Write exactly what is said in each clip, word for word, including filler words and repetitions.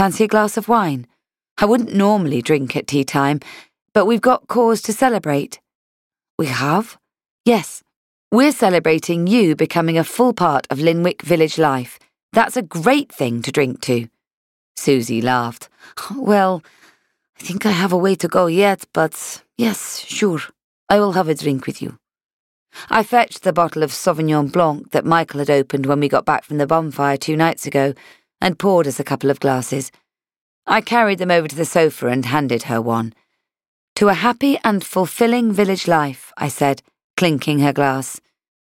Fancy a glass of wine? I wouldn't normally drink at tea time, but we've got cause to celebrate. We have? Yes. We're celebrating you becoming a full part of Linwick village life. That's a great thing to drink to. Susie laughed. Well, I think I have a way to go yet, but yes, sure, I will have a drink with you. I fetched the bottle of Sauvignon Blanc that Michael had opened when we got back from the bonfire two nights ago and poured us a couple of glasses. I carried them over to the sofa and handed her one. To a happy and fulfilling village life, I said, clinking her glass.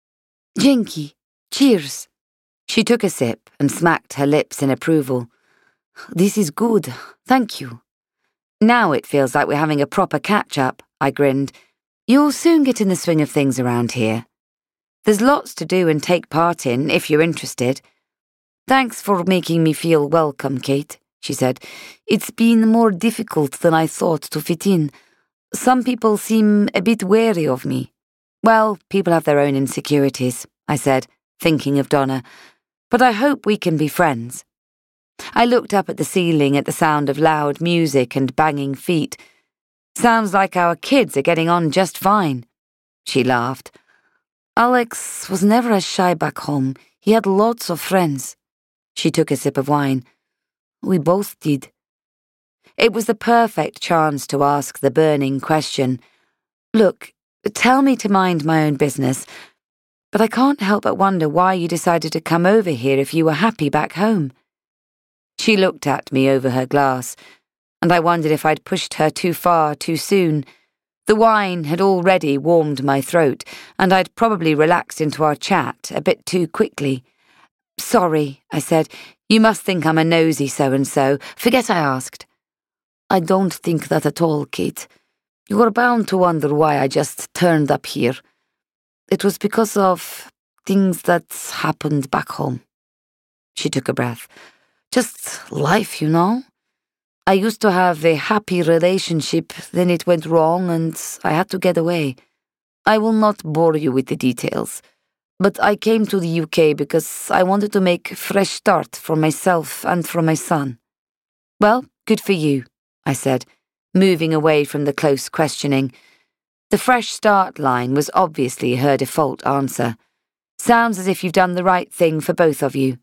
Jinky, cheers. She took a sip and smacked her lips in approval. This is good, thank you. Now it feels like we're having a proper catch-up, I grinned. You'll soon get in the swing of things around here. There's lots to do and take part in, if you're interested. Thanks for making me feel welcome, Kate, she said. It's been more difficult than I thought to fit in. Some people seem a bit wary of me. Well, people have their own insecurities, I said, thinking of Donna. But I hope we can be friends. I looked up at the ceiling at the sound of loud music and banging feet. Sounds like our kids are getting on just fine. She laughed. Alex was never as shy back home. He had lots of friends. She took a sip of wine. We both did. It was the perfect chance to ask the burning question. Look, tell me to mind my own business, but I can't help but wonder why you decided to come over here if you were happy back home. She looked at me over her glass, and I wondered if I'd pushed her too far too soon. The wine had already warmed my throat, and I'd probably relaxed into our chat a bit too quickly. Sorry, I said. You must think I'm a nosy so-and-so. Forget I asked. I don't think that at all, Kate. You are bound to wonder why I just turned up here. It was because of things that happened back home. She took a breath. Just life, you know? I used to have a happy relationship, then it went wrong and I had to get away. I will not bore you with the details, but I came to the U K because I wanted to make a fresh start for myself and for my son. Well, good for you, I said, moving away from the close questioning. The fresh start line was obviously her default answer. Sounds as if you've done the right thing for both of you.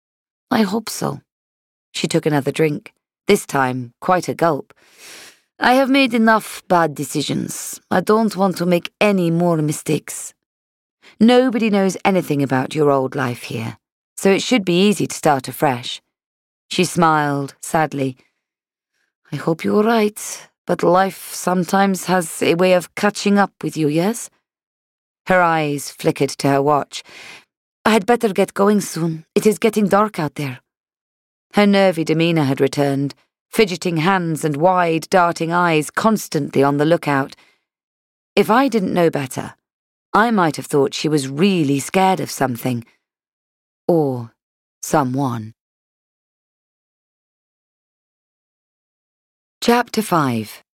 I hope so. She took another drink, this time quite a gulp. I have made enough bad decisions. I don't want to make any more mistakes. Nobody knows anything about your old life here, so it should be easy to start afresh. She smiled sadly. I hope you're right, but life sometimes has a way of catching up with you, yes? Her eyes flickered to her watch. I had better get going soon. It is getting dark out there. Her nervy demeanour had returned, fidgeting hands and wide, darting eyes constantly on the lookout. If I didn't know better, I might have thought she was really scared of something. Or someone. Chapter five.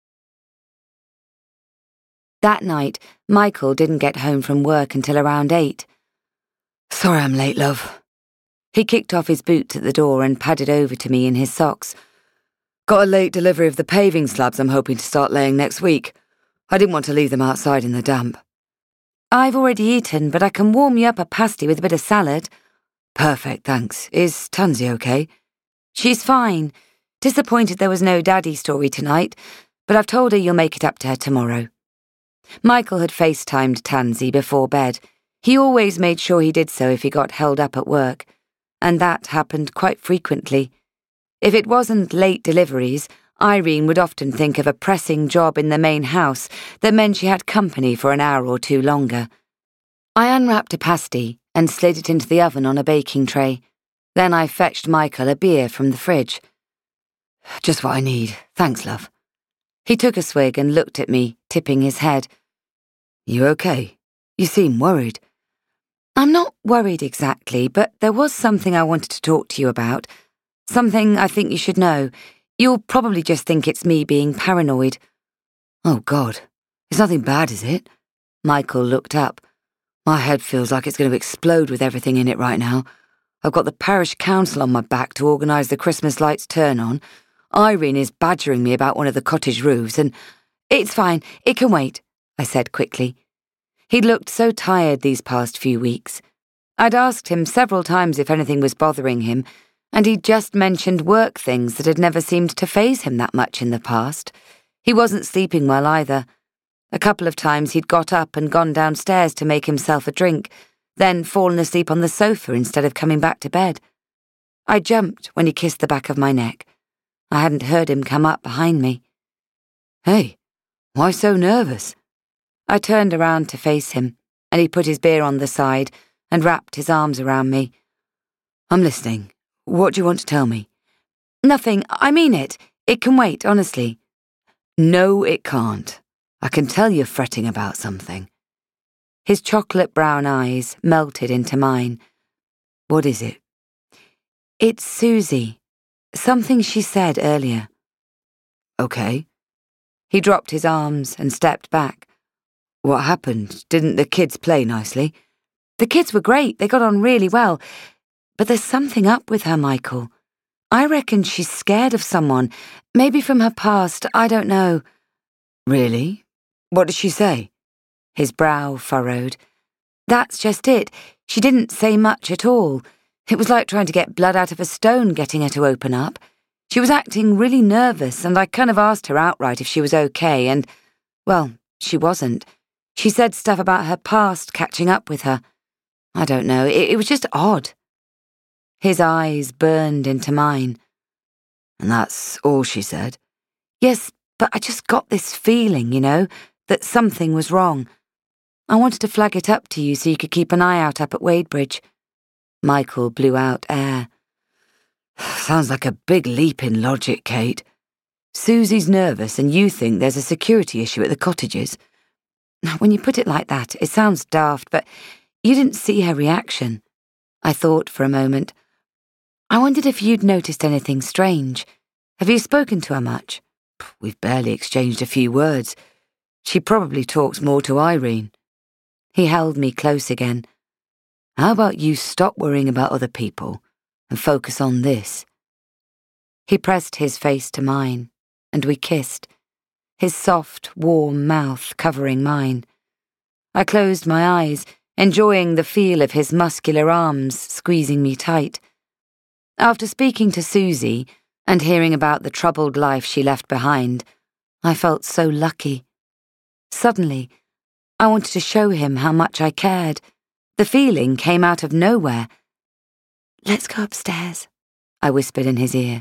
That night, Michael didn't get home from work until around eight. Sorry I'm late, love. He kicked off his boots at the door and padded over to me in his socks. Got a late delivery of the paving slabs I'm hoping to start laying next week. I didn't want to leave them outside in the damp. I've already eaten, but I can warm you up a pasty with a bit of salad. Perfect, thanks. Is Tansy okay? She's fine. Disappointed there was no daddy story tonight, but I've told her you'll make it up to her tomorrow. Michael had FaceTimed Tansy before bed. He always made sure he did so if he got held up at work, and that happened quite frequently. If it wasn't late deliveries, Irene would often think of a pressing job in the main house that meant she had company for an hour or two longer. I unwrapped a pasty and slid it into the oven on a baking tray. Then I fetched Michael a beer from the fridge. Just what I need. Thanks, love. He took a swig and looked at me, tipping his head. You okay? You seem worried. I'm not worried exactly, but there was something I wanted to talk to you about. Something I think you should know. You'll probably just think it's me being paranoid. Oh, God. It's nothing bad, is it? Michael looked up. My head feels like it's going to explode with everything in it right now. I've got the parish council on my back to organise the Christmas lights turn-on. Irene is badgering me about one of the cottage roofs, and it's fine, it can wait, I said quickly. He'd looked so tired these past few weeks. I'd asked him several times if anything was bothering him, and he'd just mentioned work things that had never seemed to faze him that much in the past. He wasn't sleeping well either. A couple of times he'd got up and gone downstairs to make himself a drink, then fallen asleep on the sofa instead of coming back to bed. I jumped when he kissed the back of my neck. I hadn't heard him come up behind me. Hey, why so nervous? I turned around to face him, and he put his beer on the side and wrapped his arms around me. I'm listening. What do you want to tell me? Nothing. I mean it. It can wait, honestly. No, it can't. I can tell you're fretting about something. His chocolate brown eyes melted into mine. What is it? It's Susie. Something she said earlier. Okay. He dropped his arms and stepped back. What happened? Didn't the kids play nicely? The kids were great. They got on really well. But there's something up with her, Michael. I reckon she's scared of someone. Maybe from her past, I don't know. Really? What did she say? His brow furrowed. That's just it. She didn't say much at all. It was like trying to get blood out of a stone getting her to open up. She was acting really nervous, and I kind of asked her outright if she was okay, and, well, she wasn't. She said stuff about her past catching up with her. I don't know, it, it was just odd. His eyes burned into mine. And that's all she said? Yes, but I just got this feeling, you know, that something was wrong. I wanted to flag it up to you so you could keep an eye out up at Wadebridge. Michael blew out air. Sounds like a big leap in logic, Kate. Susie's nervous and you think there's a security issue at the cottages. When you put it like that, it sounds daft, but you didn't see her reaction. I thought for a moment. I wondered if you'd noticed anything strange. Have you spoken to her much? We've barely exchanged a few words. She probably talks more to Irene. He held me close again. How about you stop worrying about other people and focus on this? He pressed his face to mine, and we kissed, his soft, warm mouth covering mine. I closed my eyes, enjoying the feel of his muscular arms squeezing me tight. After speaking to Susie and hearing about the troubled life she left behind, I felt so lucky. Suddenly, I wanted to show him how much I cared. The feeling came out of nowhere. Let's go upstairs, I whispered in his ear.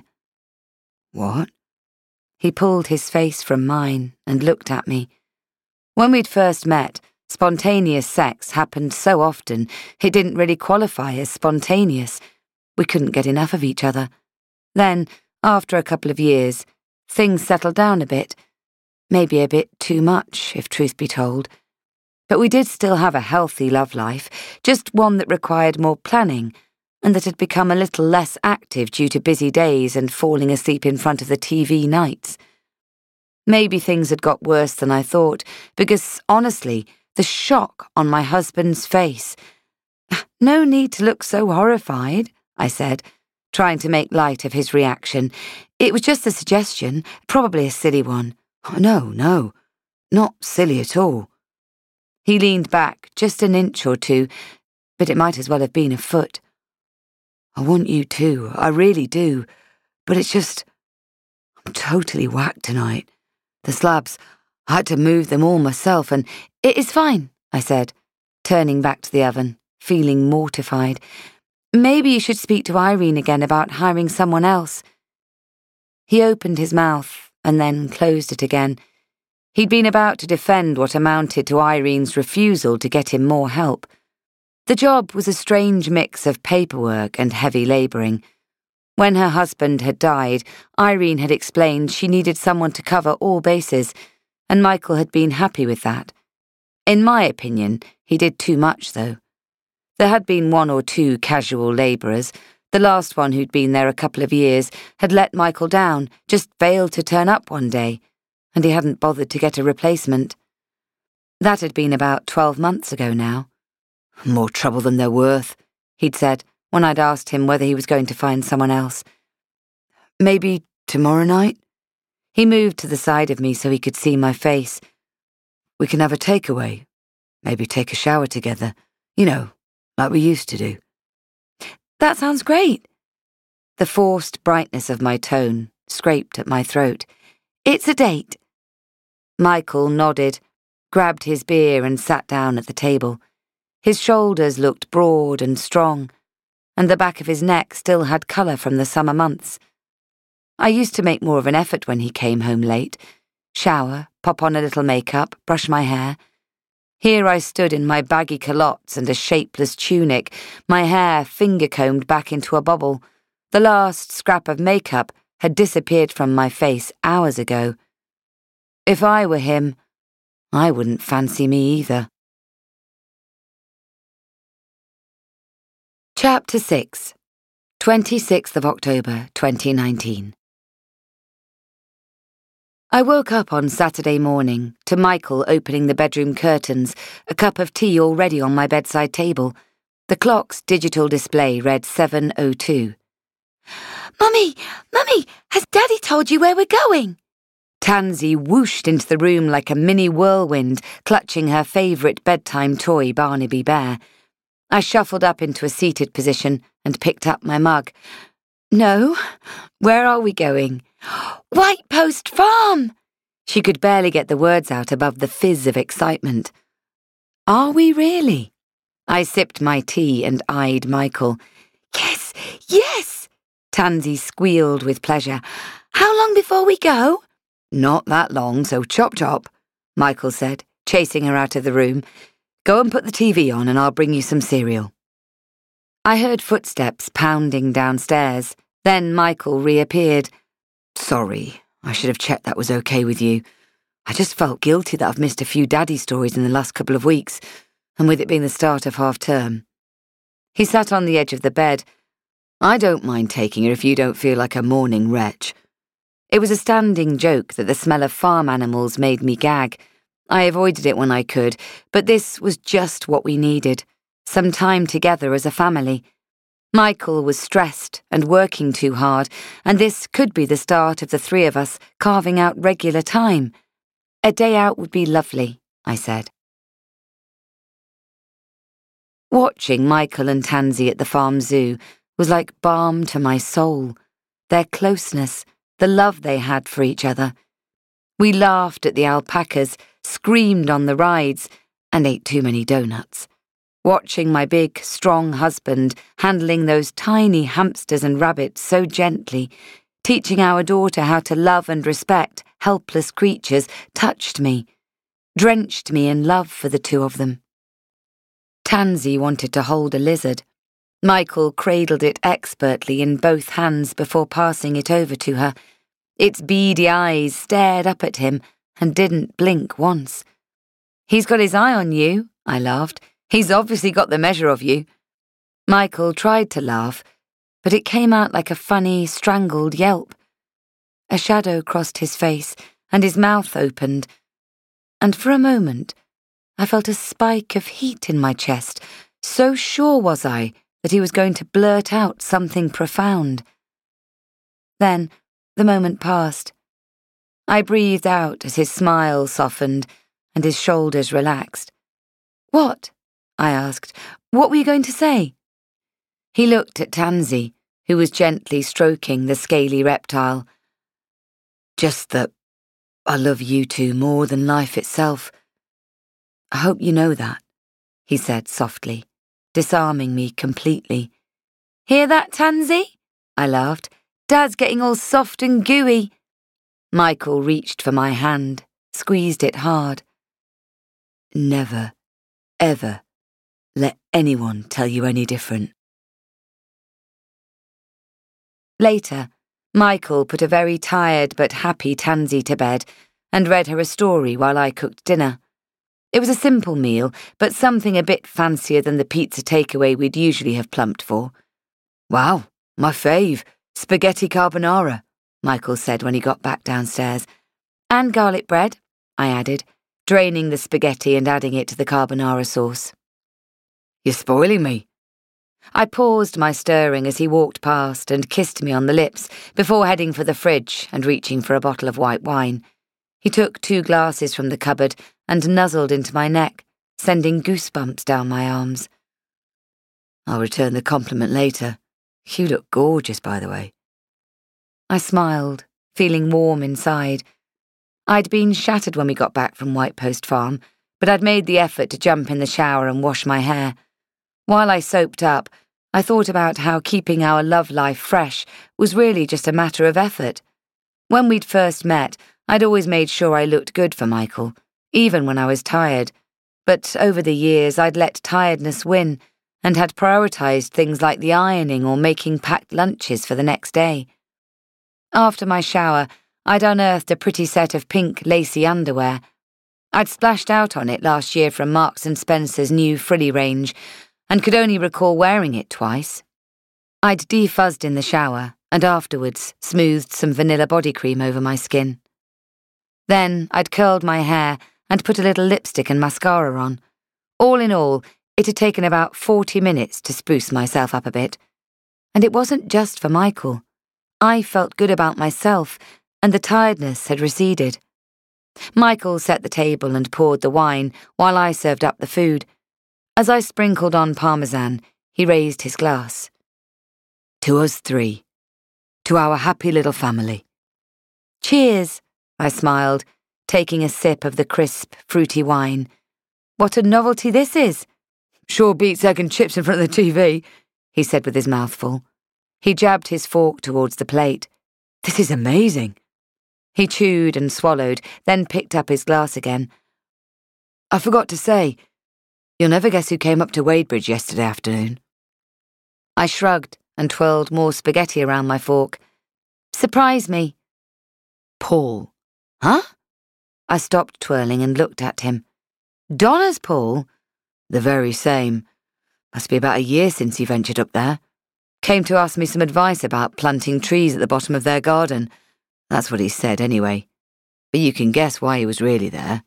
What? He pulled his face from mine and looked at me. When we'd first met, spontaneous sex happened so often it didn't really qualify as spontaneous. We couldn't get enough of each other. Then, after a couple of years, things settled down a bit. Maybe a bit too much, if truth be told. But we did still have a healthy love life, just one that required more planning, and that had become a little less active due to busy days and falling asleep in front of the T V nights. Maybe things had got worse than I thought, because, honestly, the shock on my husband's face. No need to look so horrified, I said, trying to make light of his reaction. It was just a suggestion, probably a silly one. No, no, not silly at all. He leaned back just an inch or two, but it might as well have been a foot. I want you too, I really do, but it's just, I'm totally whacked tonight. The slabs, I had to move them all myself, and it is fine, I said, turning back to the oven, feeling mortified. Maybe you should speak to Irene again about hiring someone else. He opened his mouth and then closed it again. He'd been about to defend what amounted to Irene's refusal to get him more help. The job was a strange mix of paperwork and heavy labouring. When her husband had died, Irene had explained she needed someone to cover all bases, and Michael had been happy with that. In my opinion, he did too much, though. There had been one or two casual labourers. The last one, who'd been there a couple of years, had let Michael down, just failed to turn up one day, and he hadn't bothered to get a replacement. That had been about twelve months ago now. More trouble than they're worth, he'd said, when I'd asked him whether he was going to find someone else. Maybe tomorrow night? He moved to the side of me so he could see my face. We can have a takeaway. Maybe take a shower together. You know, like we used to do. That sounds great. The forced brightness of my tone scraped at my throat. It's a date. Michael nodded, grabbed his beer and sat down at the table. His shoulders looked broad and strong, and the back of his neck still had colour from the summer months. I used to make more of an effort when he came home late. Shower, pop on a little makeup, brush my hair. Here I stood in my baggy culottes and a shapeless tunic, my hair finger-combed back into a bobble. The last scrap of makeup had disappeared from my face hours ago. If I were him, I wouldn't fancy me either. Chapter six, twenty-sixth of October, twenty nineteen. I woke up on Saturday morning to Michael opening the bedroom curtains, a cup of tea already on my bedside table. The clock's digital display read seven oh two. Mummy, Mummy, has Daddy told you where we're going? Tansy whooshed into the room like a mini whirlwind, clutching her favourite bedtime toy, Barnaby Bear. I shuffled up into a seated position and picked up my mug. No, where are we going? White Post Farm! She could barely get the words out above the fizz of excitement. Are we really? I sipped my tea and eyed Michael. Yes, yes! Tansy squealed with pleasure. How long before we go? Not that long, so chop chop, Michael said, chasing her out of the room. Go and put the T V on and I'll bring you some cereal. I heard footsteps pounding downstairs. Then Michael reappeared. Sorry, I should have checked that was okay with you. I just felt guilty that I've missed a few daddy stories in the last couple of weeks, and with it being the start of half-term. He sat on the edge of the bed. I don't mind taking her if you don't feel like a mourning wretch. It was a standing joke that the smell of farm animals made me gag. I avoided it when I could, but this was just what we needed. Some time together as a family. Michael was stressed and working too hard, and this could be the start of the three of us carving out regular time. A day out would be lovely, I said. Watching Michael and Tansy at the farm zoo was like balm to my soul. Their closeness, the love they had for each other. We laughed at the alpacas, screamed on the rides, and ate too many donuts. Watching my big, strong husband handling those tiny hamsters and rabbits so gently, teaching our daughter how to love and respect helpless creatures, touched me, drenched me in love for the two of them. Tansy wanted to hold a lizard. Michael cradled it expertly in both hands before passing it over to her. Its beady eyes stared up at him and didn't blink once. He's got his eye on you, I laughed. He's obviously got the measure of you. Michael tried to laugh, but it came out like a funny, strangled yelp. A shadow crossed his face, and his mouth opened, and for a moment I felt a spike of heat in my chest, so sure was I that he was going to blurt out something profound. Then the moment passed. I breathed out as his smile softened and his shoulders relaxed. What? I asked. What were you going to say? He looked at Tansy, who was gently stroking the scaly reptile. Just that I love you two more than life itself. I hope you know that, he said softly, disarming me completely. Hear that, Tansy? I laughed. Dad's getting all soft and gooey. Michael reached for my hand, squeezed it hard. Never, ever let anyone tell you any different. Later, Michael put a very tired but happy Tansy to bed and read her a story while I cooked dinner. It was a simple meal, but something a bit fancier than the pizza takeaway we'd usually have plumped for. Wow, my fave, spaghetti carbonara, Michael said when he got back downstairs. And garlic bread, I added, draining the spaghetti and adding it to the carbonara sauce. You're spoiling me. I paused my stirring as he walked past and kissed me on the lips before heading for the fridge and reaching for a bottle of white wine. He took two glasses from the cupboard and nuzzled into my neck, sending goosebumps down my arms. I'll return the compliment later. You look gorgeous, by the way. I smiled, feeling warm inside. I'd been shattered when we got back from White Post Farm, but I'd made the effort to jump in the shower and wash my hair. While I soaped up, I thought about how keeping our love life fresh was really just a matter of effort. When we'd first met, I'd always made sure I looked good for Michael, even when I was tired. But over the years, I'd let tiredness win and had prioritised things like the ironing or making packed lunches for the next day. After my shower, I'd unearthed a pretty set of pink lacy underwear. I'd splashed out on it last year from Marks and Spencer's new frilly range and could only recall wearing it twice. I'd defuzzed in the shower and afterwards smoothed some vanilla body cream over my skin. Then I'd curled my hair and put a little lipstick and mascara on. All in all, it had taken about forty minutes to spruce myself up a bit. And it wasn't just for Michael. I felt good about myself, and the tiredness had receded. Michael set the table and poured the wine while I served up the food. As I sprinkled on parmesan, he raised his glass. To us three. To our happy little family. Cheers, I smiled, taking a sip of the crisp, fruity wine. What a novelty this is. Sure beats egg and chips in front of the T V, he said with his mouth full. He jabbed his fork towards the plate. This is amazing. He chewed and swallowed, then picked up his glass again. I forgot to say, you'll never guess who came up to Wadebridge yesterday afternoon. I shrugged and twirled more spaghetti around my fork. Surprise me. Paul. Huh? I stopped twirling and looked at him. Donna's Paul? The very same. Must be about a year since he ventured up there. Came to ask me some advice about planting trees at the bottom of their garden. That's what he said anyway. But you can guess why he was really there.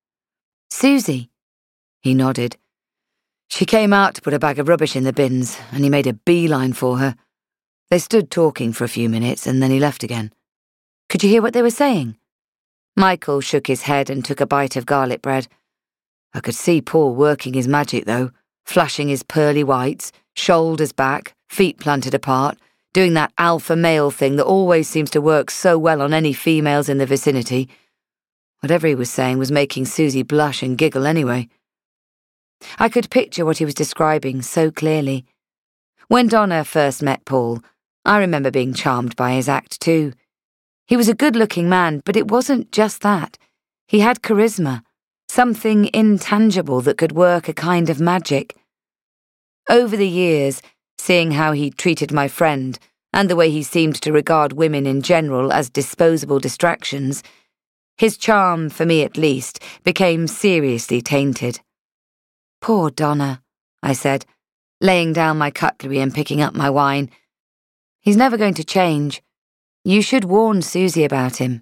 Susie. He nodded. She came out to put a bag of rubbish in the bins, and he made a beeline for her. They stood talking for a few minutes, and then he left again. Could you hear what they were saying? Michael shook his head and took a bite of garlic bread. I could see Paul working his magic, though, flashing his pearly whites, shoulders back, feet planted apart, doing that alpha male thing that always seems to work so well on any females in the vicinity. Whatever he was saying was making Susie blush and giggle anyway. I could picture what he was describing so clearly. When Donna first met Paul, I remember being charmed by his act too. He was a good-looking man, but it wasn't just that. He had charisma, something intangible that could work a kind of magic. Over the years, seeing how he treated my friend and the way he seemed to regard women in general as disposable distractions, his charm, for me at least, became seriously tainted. Poor Donna, I said, laying down my cutlery and picking up my wine. He's never going to change. You should warn Susie about him.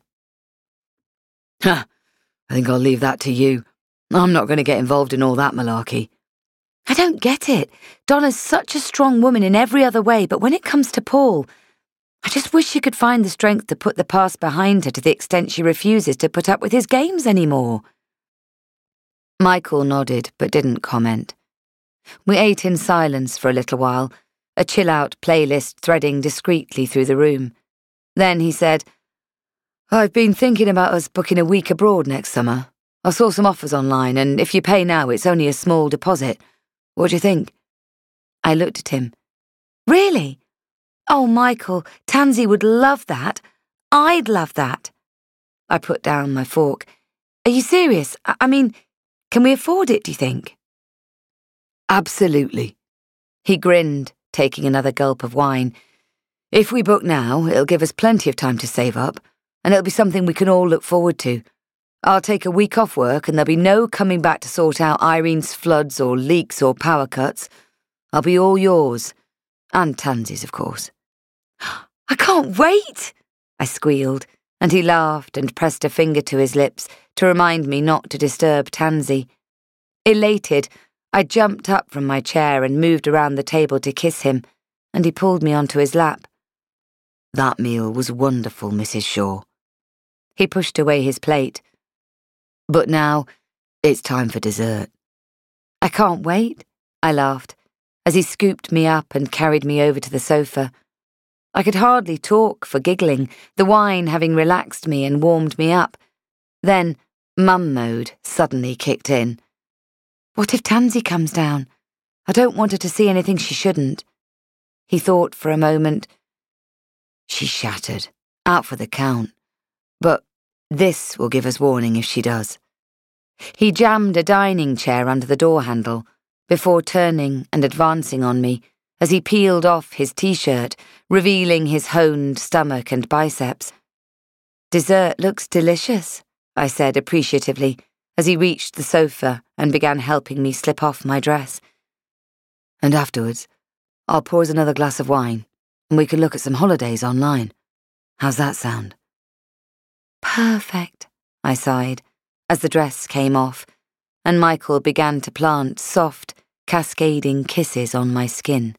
Ha! I think I'll leave that to you. I'm not going to get involved in all that malarkey. I don't get it. Donna's such a strong woman in every other way, but when it comes to Paul, I just wish she could find the strength to put the past behind her to the extent she refuses to put up with his games anymore. Michael nodded, but didn't comment. We ate in silence for a little while, a chill-out playlist threading discreetly through the room. Then he said, I've been thinking about us booking a week abroad next summer. I saw some offers online, and if you pay now, it's only a small deposit. What do you think? I looked at him. Really? Oh, Michael, Tansy would love that. I'd love that. I put down my fork. Are you serious? I, I mean, can we afford it, do you think? Absolutely. He grinned, taking another gulp of wine. If we book now, it'll give us plenty of time to save up, and it'll be something we can all look forward to. I'll take a week off work, and there'll be no coming back to sort out Irene's floods or leaks or power cuts. I'll be all yours. And Tansy's, of course. I can't wait, I squealed, and he laughed and pressed a finger to his lips to remind me not to disturb Tansy. Elated, I jumped up from my chair and moved around the table to kiss him, and he pulled me onto his lap. "That meal was wonderful, Missus Shaw." He pushed away his plate. "But now, it's time for dessert." "I can't wait," I laughed, as he scooped me up and carried me over to the sofa. I could hardly talk for giggling, the wine having relaxed me and warmed me up. Then, mum mode suddenly kicked in. "What if Tansy comes down? I don't want her to see anything she shouldn't." He thought for a moment. "She's shattered, out for the count. But this will give us warning if she does." He jammed a dining chair under the door handle before turning and advancing on me as he peeled off his t-shirt, revealing his honed stomach and biceps. "Dessert looks delicious," I said appreciatively as he reached the sofa and began helping me slip off my dress. "And afterwards, I'll pour us another glass of wine and we can look at some holidays online. How's that sound?" "Perfect," I sighed as the dress came off and Michael began to plant soft, cascading kisses on my skin.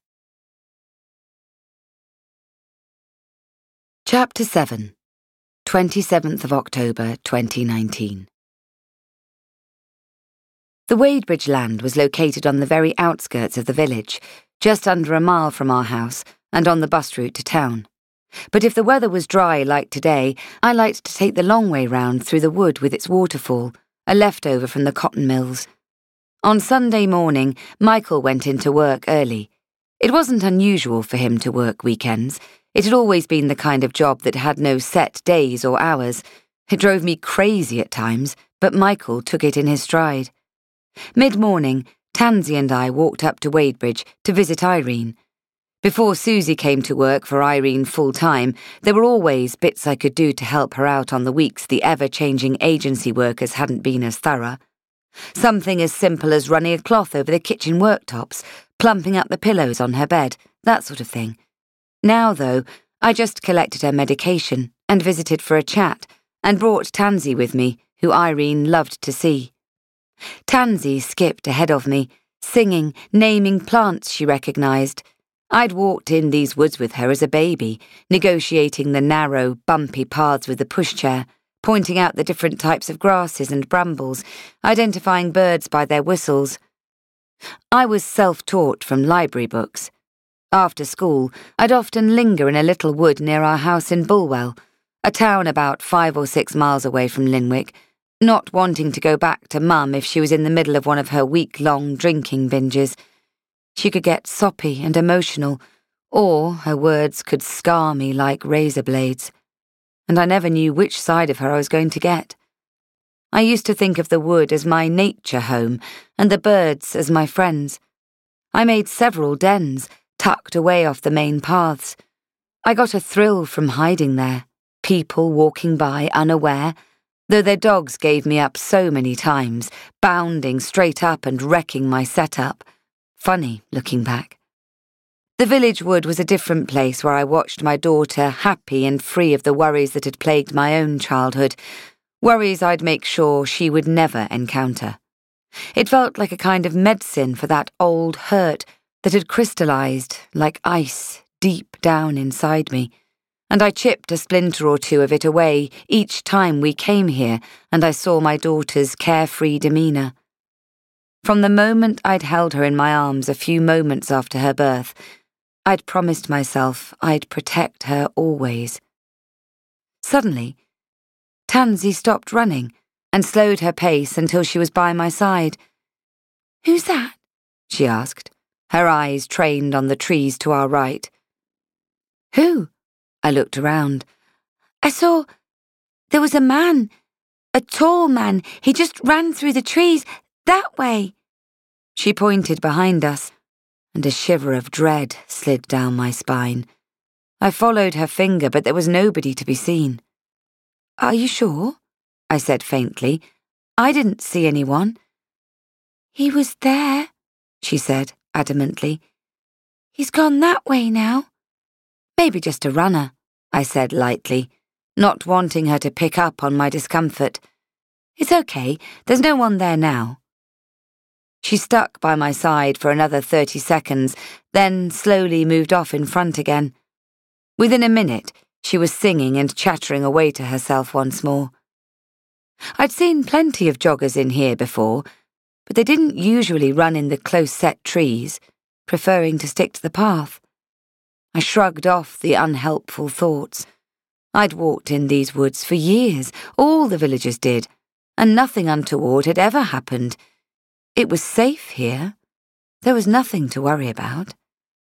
Chapter seven, twenty-seventh of October twenty nineteen. The Wadebridge land was located on the very outskirts of the village, just under a mile from our house and on the bus route to town. But if the weather was dry like today, I liked to take the long way round through the wood with its waterfall, a leftover from the cotton mills. On Sunday morning, Michael went into work early. It wasn't unusual for him to work weekends. It had always been the kind of job that had no set days or hours. It drove me crazy at times, but Michael took it in his stride. Mid-morning, Tansy and I walked up to Wadebridge to visit Irene. Before Susie came to work for Irene full-time, there were always bits I could do to help her out on the weeks the ever-changing agency workers hadn't been as thorough. Something as simple as running a cloth over the kitchen worktops, plumping up the pillows on her bed, that sort of thing. Now, though, I just collected her medication and visited for a chat, and brought Tansy with me, who Irene loved to see. Tansy skipped ahead of me, singing, naming plants she recognised. I'd walked in these woods with her as a baby, negotiating the narrow, bumpy paths with the pushchair, pointing out the different types of grasses and brambles, identifying birds by their whistles. I was self-taught from library books. After school, I'd often linger in a little wood near our house in Bulwell, a town about five or six miles away from Linwick, not wanting to go back to Mum if she was in the middle of one of her week-long drinking binges. She could get soppy and emotional, or her words could scar me like razor blades, and I never knew which side of her I was going to get. I used to think of the wood as my nature home, and the birds as my friends. I made several dens, tucked away off the main paths. I got a thrill from hiding there, people walking by unaware, though their dogs gave me up so many times, bounding straight up and wrecking my setup. Funny, looking back. The village wood was a different place where I watched my daughter happy and free of the worries that had plagued my own childhood, worries I'd make sure she would never encounter. It felt like a kind of medicine for that old hurt that had crystallised like ice deep down inside me, and I chipped a splinter or two of it away each time we came here and I saw my daughter's carefree demeanour. From the moment I'd held her in my arms a few moments after her birth, I'd promised myself I'd protect her always. Suddenly, Tansy stopped running and slowed her pace until she was by my side. "Who's that?" she asked, her eyes trained on the trees to our right. "Who?" I looked around. "I saw... there was a man. A tall man. He just ran through the trees. That way." She pointed behind us, and a shiver of dread slid down my spine. I followed her finger, but there was nobody to be seen. "Are you sure?" I said faintly. "I didn't see anyone." "He was there," she said adamantly. "He's gone that way now." "Maybe just a runner," I said lightly, not wanting her to pick up on my discomfort. "It's okay, there's no one there now." She stuck by my side for another thirty seconds, then slowly moved off in front again. Within a minute, she was singing and chattering away to herself once more. I'd seen plenty of joggers in here before, but they didn't usually run in the close-set trees, preferring to stick to the path. I shrugged off the unhelpful thoughts. I'd walked in these woods for years, all the villagers did, and nothing untoward had ever happened. It was safe here. There was nothing to worry about.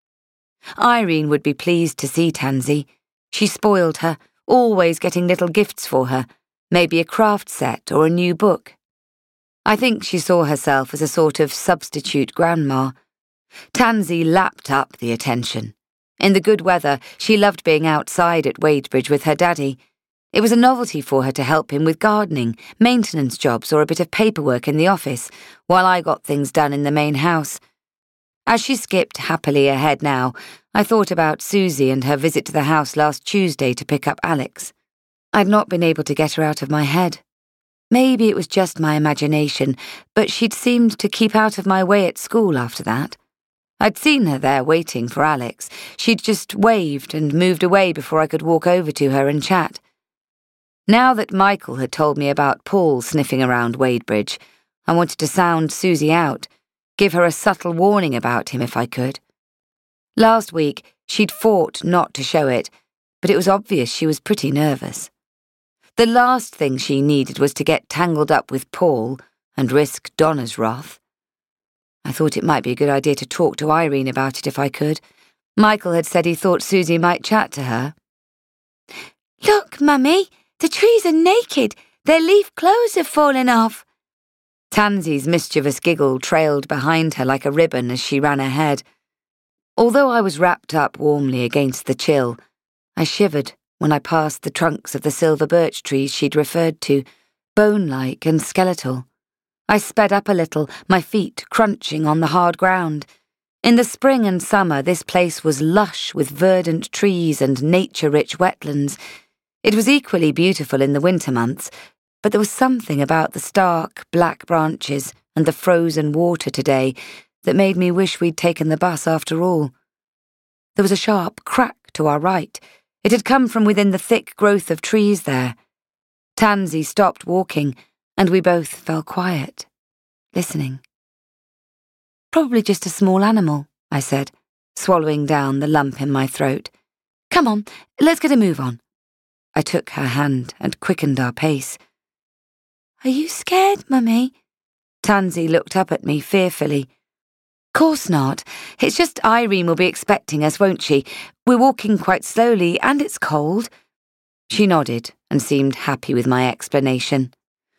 Irene would be pleased to see Tansy. She spoiled her, always getting little gifts for her, maybe a craft set or a new book. I think she saw herself as a sort of substitute grandma. Tansy lapped up the attention. In the good weather, she loved being outside at Wadebridge with her daddy. It was a novelty for her to help him with gardening, maintenance jobs, or a bit of paperwork in the office, while I got things done in the main house. As she skipped happily ahead now, I thought about Susie and her visit to the house last Tuesday to pick up Alex. I'd not been able to get her out of my head. Maybe it was just my imagination, but she'd seemed to keep out of my way at school after that. I'd seen her there waiting for Alex. She'd just waved and moved away before I could walk over to her and chat. Now that Michael had told me about Paul sniffing around Wadebridge, I wanted to sound Susie out, give her a subtle warning about him if I could. Last week, she'd fought not to show it, but it was obvious she was pretty nervous. The last thing she needed was to get tangled up with Paul and risk Donna's wrath. I thought it might be a good idea to talk to Irene about it if I could. Michael had said he thought Susie might chat to her. "Look, Mummy, the trees are naked. Their leaf clothes have fallen off." Tansy's mischievous giggle trailed behind her like a ribbon as she ran ahead. Although I was wrapped up warmly against the chill, I shivered when I passed the trunks of the silver birch trees she'd referred to, bone-like and skeletal. I sped up a little, my feet crunching on the hard ground. In the spring and summer, this place was lush with verdant trees and nature-rich wetlands. It was equally beautiful in the winter months, but there was something about the stark, black branches and the frozen water today that made me wish we'd taken the bus after all. There was a sharp crack to our right. It had come from within the thick growth of trees there. Tansy stopped walking, and we both fell quiet, listening. "Probably just a small animal," I said, swallowing down the lump in my throat. "Come on, let's get a move on." I took her hand and quickened our pace. "Are you scared, Mummy?" Tansy looked up at me fearfully. "Course not. It's just Irene will be expecting us, won't she? We're walking quite slowly, and it's cold." She nodded and seemed happy with my explanation.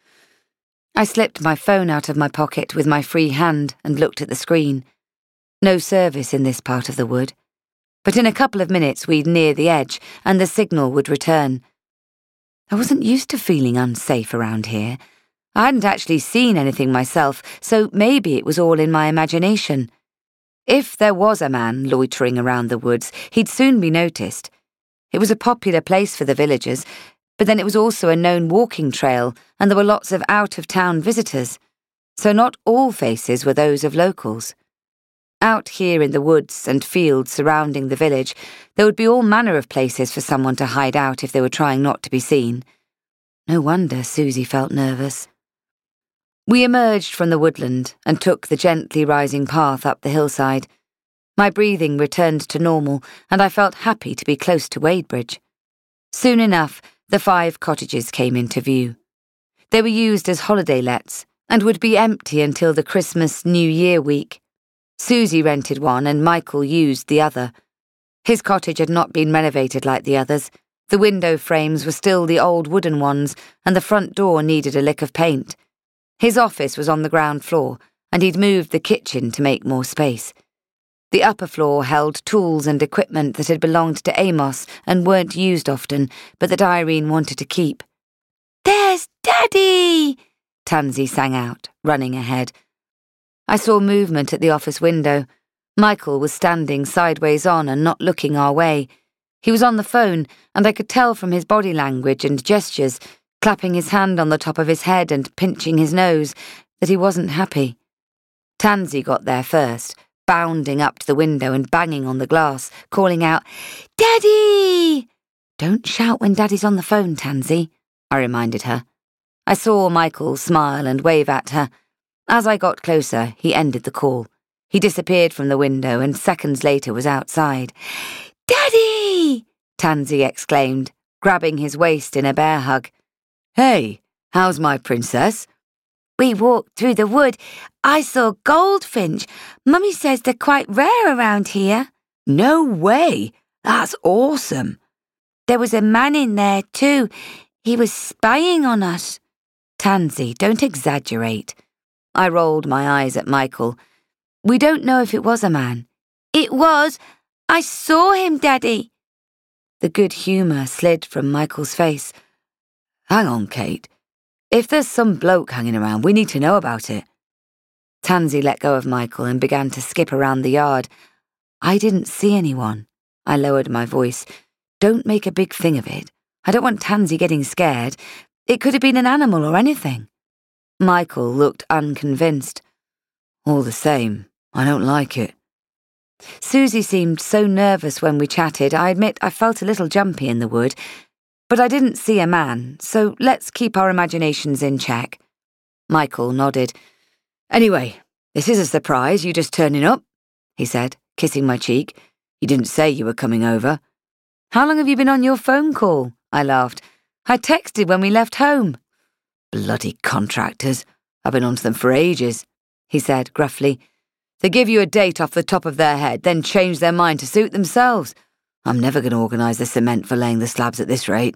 I slipped my phone out of my pocket with my free hand and looked at the screen. No service in this part of the wood. But in a couple of minutes we'd near the edge, and the signal would return. I wasn't used to feeling unsafe around here. I hadn't actually seen anything myself, so maybe it was all in my imagination. If there was a man loitering around the woods, he'd soon be noticed. It was a popular place for the villagers, but then it was also a known walking trail, and there were lots of out-of-town visitors, so not all faces were those of locals. Out here in the woods and fields surrounding the village, there would be all manner of places for someone to hide out if they were trying not to be seen. No wonder Susie felt nervous. We emerged from the woodland and took the gently rising path up the hillside. My breathing returned to normal, and I felt happy to be close to Wadebridge. Soon enough, the five cottages came into view. They were used as holiday lets and would be empty until the Christmas New Year week. Susie rented one and Michael used the other. His cottage had not been renovated like the others. The window frames were still the old wooden ones, and the front door needed a lick of paint. His office was on the ground floor, and he'd moved the kitchen to make more space. The upper floor held tools and equipment that had belonged to Amos and weren't used often, but that Irene wanted to keep. "There's Daddy!" Tansy sang out, running ahead. I saw movement at the office window. Michael was standing sideways on and not looking our way. He was on the phone, and I could tell from his body language and gestures, clapping his hand on the top of his head and pinching his nose, that he wasn't happy. Tansy got there first, bounding up to the window and banging on the glass, calling out, "Daddy!" "Don't shout when Daddy's on the phone, Tansy," I reminded her. I saw Michael smile and wave at her. As I got closer, he ended the call. He disappeared from the window and seconds later was outside. "Daddy!" Tansy exclaimed, grabbing his waist in a bear hug. "Hey, how's my princess?" "We walked through the wood. I saw goldfinch. Mummy says they're quite rare around here." "No way! That's awesome." "There was a man in there too. He was spying on us." "Tansy, don't exaggerate." I rolled my eyes at Michael. "We don't know if it was a man." "It was. I saw him, Daddy." The good humour slid from Michael's face. "Hang on, Kate. If there's some bloke hanging around, we need to know about it." Tansy let go of Michael and began to skip around the yard. "I didn't see anyone." I lowered my voice. "Don't make a big thing of it. I don't want Tansy getting scared. It could have been an animal or anything." Michael looked unconvinced. "All the same, I don't like it." Susie seemed so nervous when we chatted, I admit I felt a little jumpy in the wood. But I didn't see a man, so let's keep our imaginations in check. Michael nodded. "Anyway, this is a surprise, you just turning up," he said, kissing my cheek. "You didn't say you were coming over." "How long have you been on your phone call?" I laughed. "I texted when we left home." "Bloody contractors. I've been on to them for ages," he said gruffly. "They give you a date off the top of their head, then change their mind to suit themselves. I'm never going to organise the cement for laying the slabs at this rate."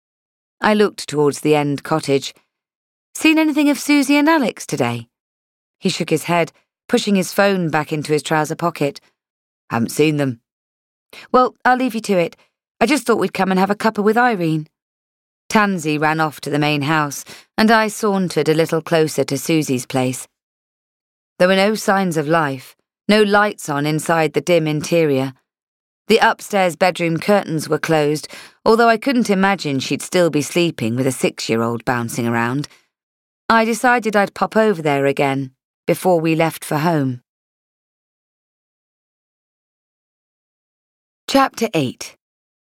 I looked towards the end cottage. "Seen anything of Susie and Alex today?" He shook his head, pushing his phone back into his trouser pocket. "Haven't seen them." "Well, I'll leave you to it. I just thought we'd come and have a cuppa with Irene." Tansy ran off to the main house, and I sauntered a little closer to Susie's place. There were no signs of life, no lights on inside the dim interior. The upstairs bedroom curtains were closed, although I couldn't imagine she'd still be sleeping with a six-year-old bouncing around. I decided I'd pop over there again before we left for home. Chapter eight.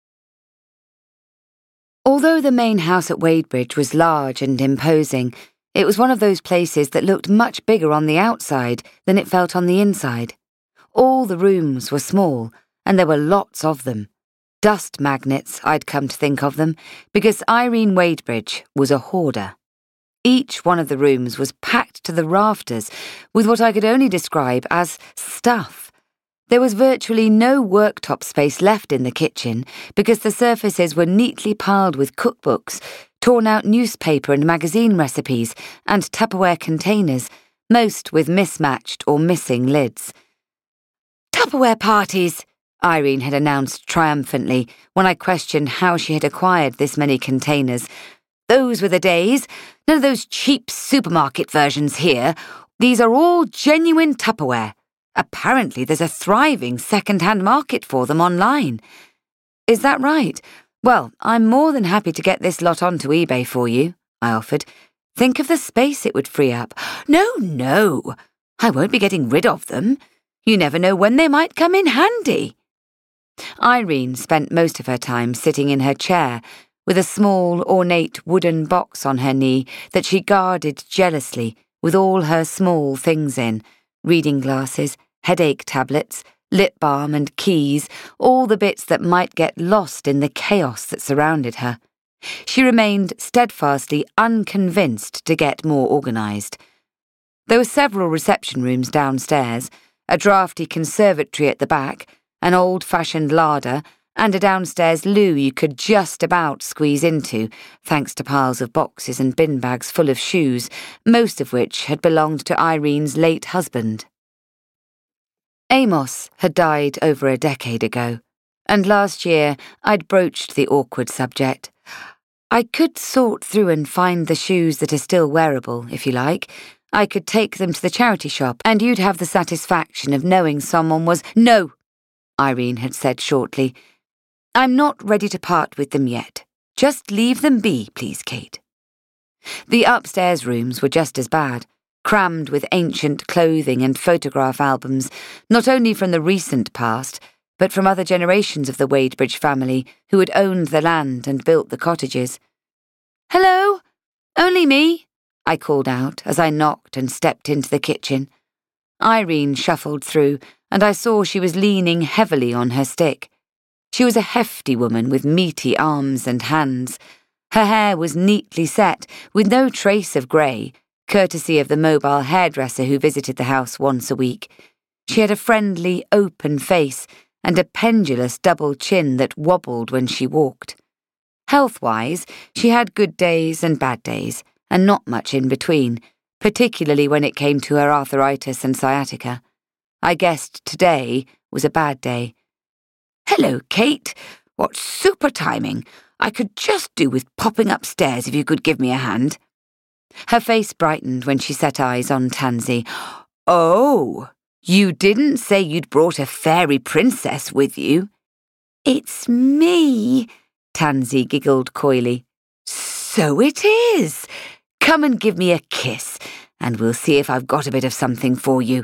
Although the main house at Wadebridge was large and imposing, it was one of those places that looked much bigger on the outside than it felt on the inside. All the rooms were small, and there were lots of them. Dust magnets, I'd come to think of them, because Irene Wadebridge was a hoarder. Each one of the rooms was packed to the rafters with what I could only describe as stuff. There was virtually no worktop space left in the kitchen because the surfaces were neatly piled with cookbooks, torn-out newspaper and magazine recipes, and Tupperware containers, most with mismatched or missing lids. "Tupperware parties!" Irene had announced triumphantly when I questioned how she had acquired this many containers. "Those were the days. None of those cheap supermarket versions here. These are all genuine Tupperware. Apparently there's a thriving second-hand market for them online." "Is that right? Well, I'm more than happy to get this lot onto eBay for you," I offered. "Think of the space it would free up." "No, no. I won't be getting rid of them. You never know when they might come in handy." Irene spent most of her time sitting in her chair with a small, ornate wooden box on her knee that she guarded jealously with all her small things in, reading glasses, headache tablets, lip balm and keys, all the bits that might get lost in the chaos that surrounded her. She remained steadfastly unconvinced to get more organised. There were several reception rooms downstairs, a draughty conservatory at the back, an old-fashioned larder, and a downstairs loo you could just about squeeze into, thanks to piles of boxes and bin bags full of shoes, most of which had belonged to Irene's late husband. Amos had died over a decade ago, and last year I'd broached the awkward subject. I could sort through and find the shoes that are still wearable, if you like. I could take them to the charity shop, and you'd have the satisfaction of knowing someone was— "No," Irene had said shortly. "I'm not ready to part with them yet. Just leave them be, please, Kate." The upstairs rooms were just as bad. crammed with ancient clothing and photograph albums, not only from the recent past, but from other generations of the Wadebridge family who had owned the land and built the cottages. "Hello? Only me?" I called out as I knocked and stepped into the kitchen. Irene shuffled through, and I saw she was leaning heavily on her stick. She was a hefty woman with meaty arms and hands. Her hair was neatly set, with no trace of grey, courtesy of the mobile hairdresser who visited the house once a week. She had a friendly, open face and a pendulous double chin that wobbled when she walked. Health-wise, she had good days and bad days, and not much in between, particularly when it came to her arthritis and sciatica. I guessed today was a bad day. "Hello, Kate. What super timing. I could just do with popping upstairs if you could give me a hand." Her face brightened when she set eyes on Tansy. "Oh, you didn't say you'd brought a fairy princess with you." "It's me," Tansy giggled coyly. "So it is. Come and give me a kiss, and we'll see if I've got a bit of something for you."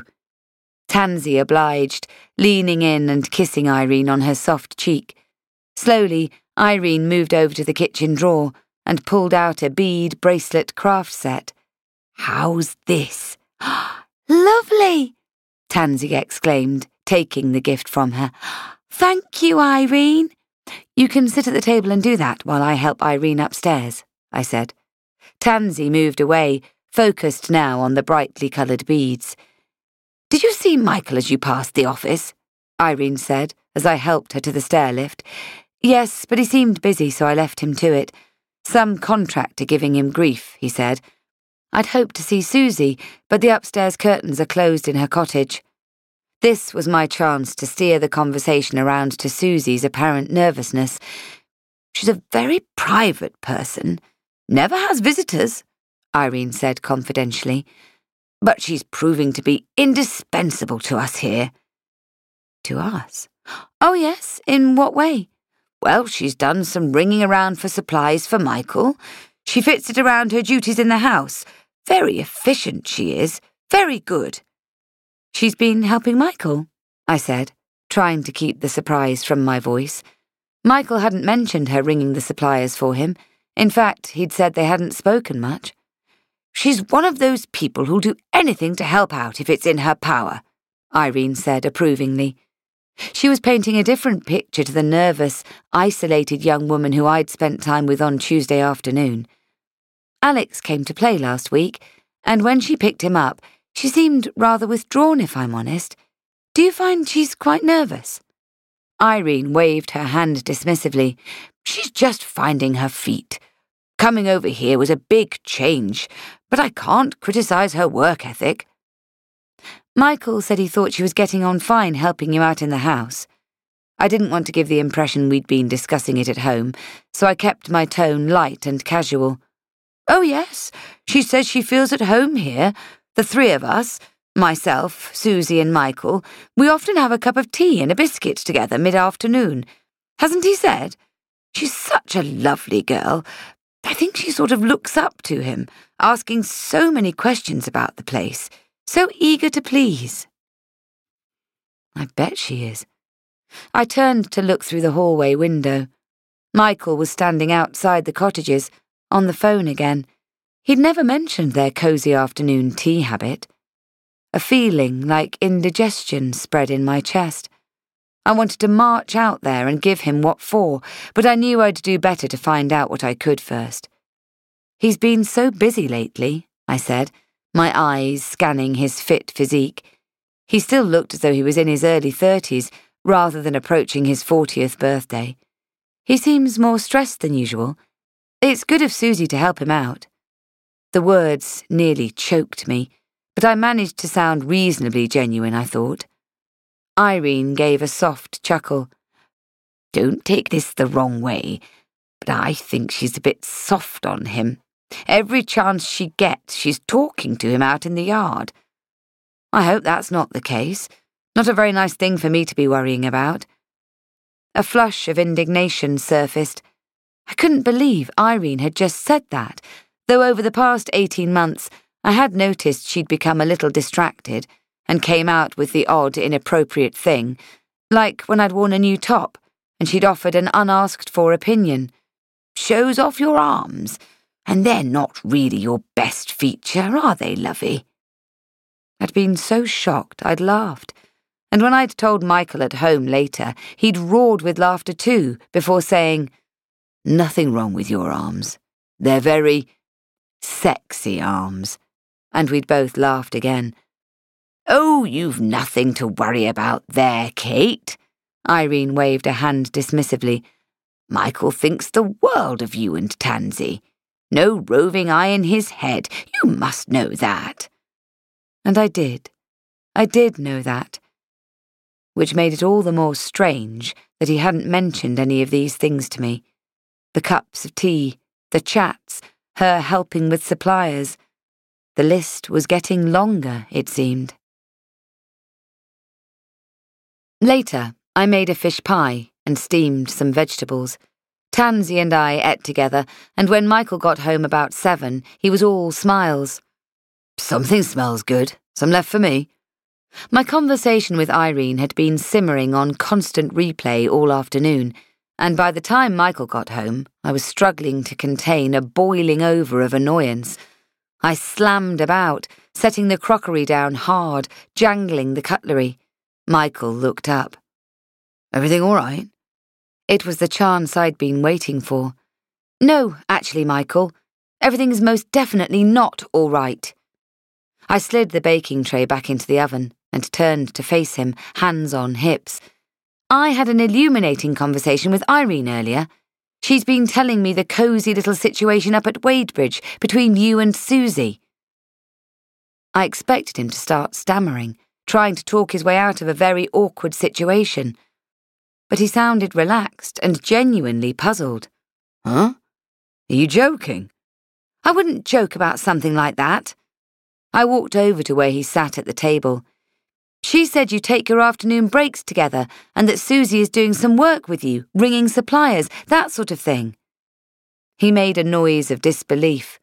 Tansy obliged, leaning in and kissing Irene on her soft cheek. Slowly, Irene moved over to the kitchen drawer and pulled out a bead bracelet craft set. "How's this?" "Lovely!" Tansy exclaimed, taking the gift from her. "Thank you, Irene." "You can sit at the table and do that while I help Irene upstairs," I said. Tansy moved away, focused now on the brightly coloured beads. "Did you see Michael as you passed the office?" Irene said, as I helped her to the stair lift. "Yes, but he seemed busy, so I left him to it. Some contractor giving him grief," he said. "I'd hoped to see Susie, but the upstairs curtains are closed in her cottage." This was my chance to steer the conversation around to Susie's apparent nervousness. "She's a very private person. Never has visitors," Irene said confidentially. "But she's proving to be indispensable to us here." "To us?" "Oh, yes. In what way?" "Well, she's done some ringing around for supplies for Michael. She fits it around her duties in the house. Very efficient, she is. Very good." "She's been helping Michael," I said, trying to keep the surprise from my voice. Michael hadn't mentioned her ringing the suppliers for him. In fact, he'd said they hadn't spoken much. "She's one of those people who'll do anything to help out if it's in her power," Irene said approvingly. She was painting a different picture to the nervous, isolated young woman who I'd spent time with on Tuesday afternoon. "Alex came to play last week, and when she picked him up, she seemed rather withdrawn, if I'm honest. Do you find she's quite nervous?" Irene waved her hand dismissively. "She's just finding her feet. Coming over here was a big change, but I can't criticise her work ethic." "Michael said he thought she was getting on fine helping you out in the house." I didn't want to give the impression we'd been discussing it at home, so I kept my tone light and casual. "Oh, yes. She says she feels at home here. The three of us, myself, Susie and Michael, we often have a cup of tea and a biscuit together mid-afternoon. Hasn't he said? She's such a lovely girl. I think she sort of looks up to him, asking so many questions about the place, so eager to please." "I bet she is." I turned to look through the hallway window. Michael was standing outside the cottages, on the phone again. He'd never mentioned their cosy afternoon tea habit. A feeling like indigestion spread in my chest. I wanted to march out there and give him what for, but I knew I'd do better to find out what I could first. "He's been so busy lately," I said, my eyes scanning his fit physique. He still looked as though he was in his early thirties, rather than approaching his fortieth birthday. "He seems more stressed than usual. It's good of Susie to help him out." The words nearly choked me, but I managed to sound reasonably genuine, I thought. Irene gave a soft chuckle. "Don't take this the wrong way, but I think she's a bit soft on him. Every chance she gets, she's talking to him out in the yard." "I hope that's not the case. Not a very nice thing for me to be worrying about." A flush of indignation surfaced. I couldn't believe Irene had just said that, though over the past eighteen months I had noticed she'd become a little distracted and came out with the odd inappropriate thing, like when I'd worn a new top and she'd offered an unasked-for opinion. Shows off your arms, and they're not really your best feature, are they, lovey? I'd been so shocked I'd laughed, and when I'd told Michael at home later, he'd roared with laughter too, before saying, "Nothing wrong with your arms. They're very sexy arms." And we'd both laughed again. "Oh, you've nothing to worry about there, Kate." Irene waved a hand dismissively. "Michael thinks the world of you and Tansy. No roving eye in his head, you must know that." And I did. I did know that. Which made it all the more strange that he hadn't mentioned any of these things to me. The cups of tea, the chats, her helping with suppliers. The list was getting longer, it seemed. Later, I made a fish pie and steamed some vegetables. Tansy and I ate together, and when Michael got home about seven, he was all smiles. "Something smells good. Some left for me." My conversation with Irene had been simmering on constant replay all afternoon, and by the time Michael got home, I was struggling to contain a boiling over of annoyance. I slammed about, setting the crockery down hard, jangling the cutlery. Michael looked up. "Everything all right?" It was the chance I'd been waiting for. "No, actually, Michael. Everything's most definitely not all right." I slid the baking tray back into the oven and turned to face him, hands on hips. "I had an illuminating conversation with Irene earlier. She's been telling me the cosy little situation up at Wadebridge between you and Susie." I expected him to start stammering, trying to talk his way out of a very awkward situation. But he sounded relaxed and genuinely puzzled. "Huh? Are you joking?" "I wouldn't joke about something like that." I walked over to where he sat at the table. "She said you take your afternoon breaks together and that Susie is doing some work with you, ringing suppliers, that sort of thing." He made a noise of disbelief.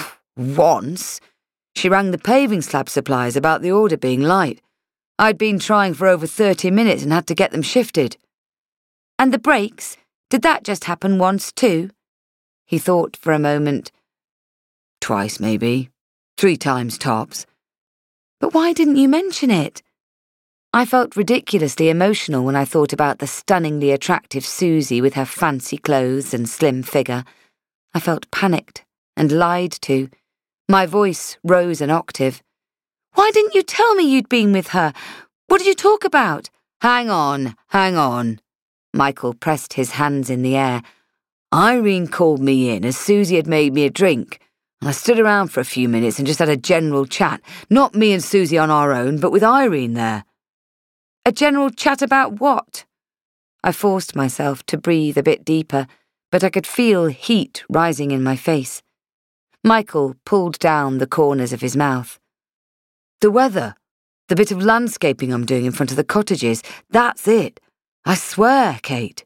"Once? She rang the paving slab suppliers about the order being light. I'd been trying for over thirty minutes and had to get them shifted." "And the breaks? Did that just happen once too?" He thought for a moment. "Twice, maybe. Three times tops." "But why didn't you mention it?" I felt ridiculously emotional when I thought about the stunningly attractive Susie with her fancy clothes and slim figure. I felt panicked and lied to. My voice rose an octave. "Why didn't you tell me you'd been with her? What did you talk about?" "Hang on, hang on." Michael pressed his hands in the air. "Irene called me in as Susie had made me a drink, and I stood around for a few minutes and just had a general chat. Not me and Susie on our own, but with Irene there." "A general chat about what?" I forced myself to breathe a bit deeper, but I could feel heat rising in my face. Michael pulled down the corners of his mouth. "The weather, the bit of landscaping I'm doing in front of the cottages, that's it. I swear, Kate."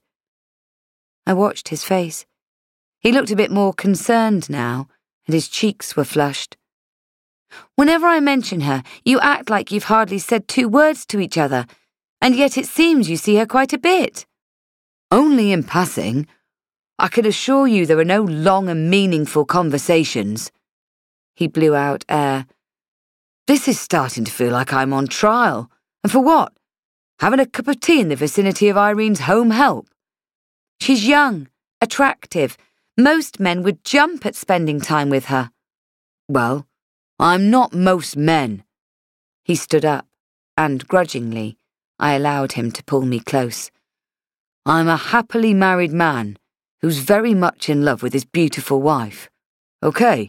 I watched his face. He looked a bit more concerned now, and his cheeks were flushed. "Whenever I mention her, you act like you've hardly said two words to each other, and yet it seems you see her quite a bit." "Only in passing. I can assure you there are no long and meaningful conversations." He blew out air. "This is starting to feel like I'm on trial. And for what? Having a cup of tea in the vicinity of Irene's home help?" "She's young, attractive. Most men would jump at spending time with her." "Well, I'm not most men." He stood up, and grudgingly, I allowed him to pull me close. "I'm a happily married man who's very much in love with his beautiful wife. Okay?"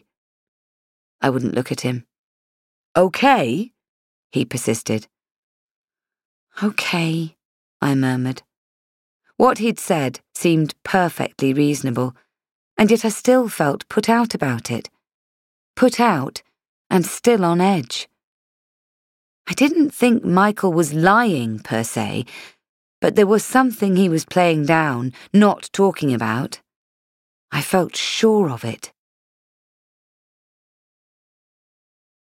I wouldn't look at him. "Okay?" he persisted. "Okay," I murmured. What he'd said seemed perfectly reasonable, and yet I still felt put out about it. Put out and still on edge. I didn't think Michael was lying, per se, but there was something he was playing down, not talking about. I felt sure of it.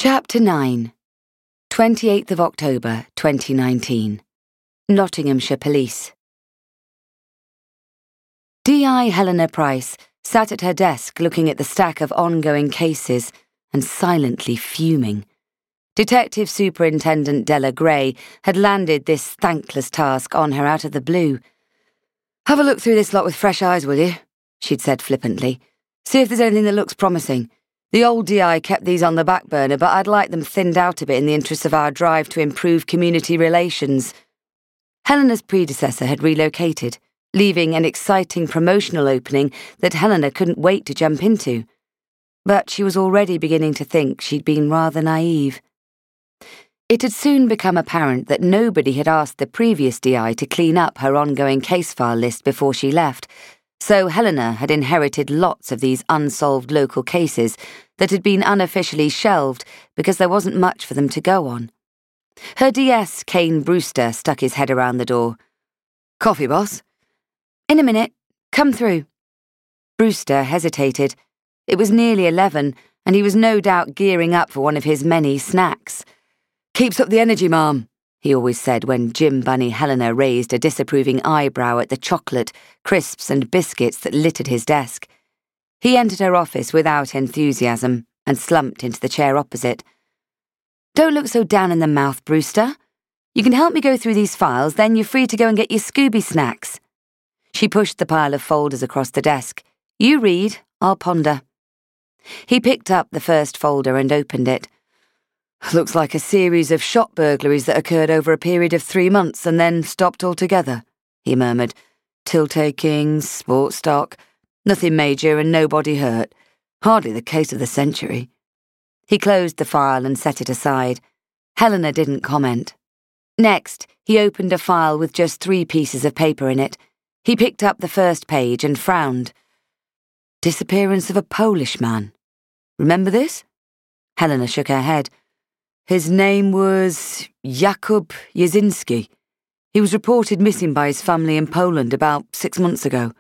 Chapter nine. twenty-eighth of October, twenty nineteen. Nottinghamshire Police. D I Helena Price sat at her desk looking at the stack of ongoing cases and silently fuming. Detective Superintendent Della Gray had landed this thankless task on her out of the blue. "Have a look through this lot with fresh eyes, will you?" she'd said flippantly. "See if there's anything that looks promising. The old D I kept these on the back burner, but I'd like them thinned out a bit in the interest of our drive to improve community relations." Helena's predecessor had relocated, leaving an exciting promotional opening that Helena couldn't wait to jump into. But she was already beginning to think she'd been rather naive. It had soon become apparent that nobody had asked the previous D I to clean up her ongoing case file list before she left, so Helena had inherited lots of these unsolved local cases that had been unofficially shelved because there wasn't much for them to go on. Her D S, Kane Brewster, stuck his head around the door. "Coffee, boss?" "In a minute. Come through." Brewster hesitated. It was nearly eleven, and he was no doubt gearing up for one of his many snacks. "Keeps up the energy, ma'am," he always said when Jim Bunny Helena raised a disapproving eyebrow at the chocolate, crisps and biscuits that littered his desk. He entered her office without enthusiasm and slumped into the chair opposite. "Don't look so down in the mouth, Brewster. You can help me go through these files, then you're free to go and get your Scooby snacks." She pushed the pile of folders across the desk. "You read, I'll ponder." He picked up the first folder and opened it. "Looks like a series of shop burglaries that occurred over a period of three months and then stopped altogether," he murmured. "Till-taking, sports stock, nothing major and nobody hurt. Hardly the case of the century." He closed the file and set it aside. Helena didn't comment. Next, he opened a file with just three pieces of paper in it. He picked up the first page and frowned. "Disappearance of a Polish man. Remember this?" Helena shook her head. "His name was Jakub Jasinski. He was reported missing by his family in Poland about six months ago."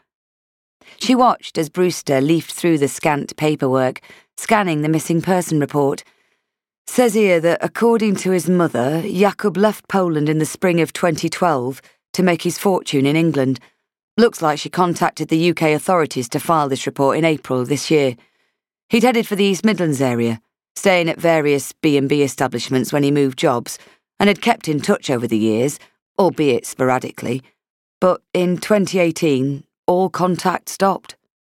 She watched as Brewster leafed through the scant paperwork, scanning the missing person report. "Says here that, according to his mother, Jakub left Poland in the spring of twenty twelve to make his fortune in England. Looks like she contacted the U K authorities to file this report in April this year. He'd headed for the East Midlands area, staying at various B and B establishments when he moved jobs, and had kept in touch over the years, albeit sporadically. But in twenty eighteen, all contact stopped."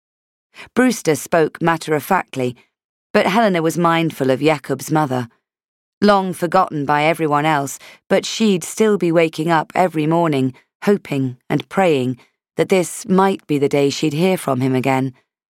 Brewster spoke matter-of-factly, but Helena was mindful of Jakub's mother. Long forgotten by everyone else, but she'd still be waking up every morning, hoping and praying that this might be the day she'd hear from him again.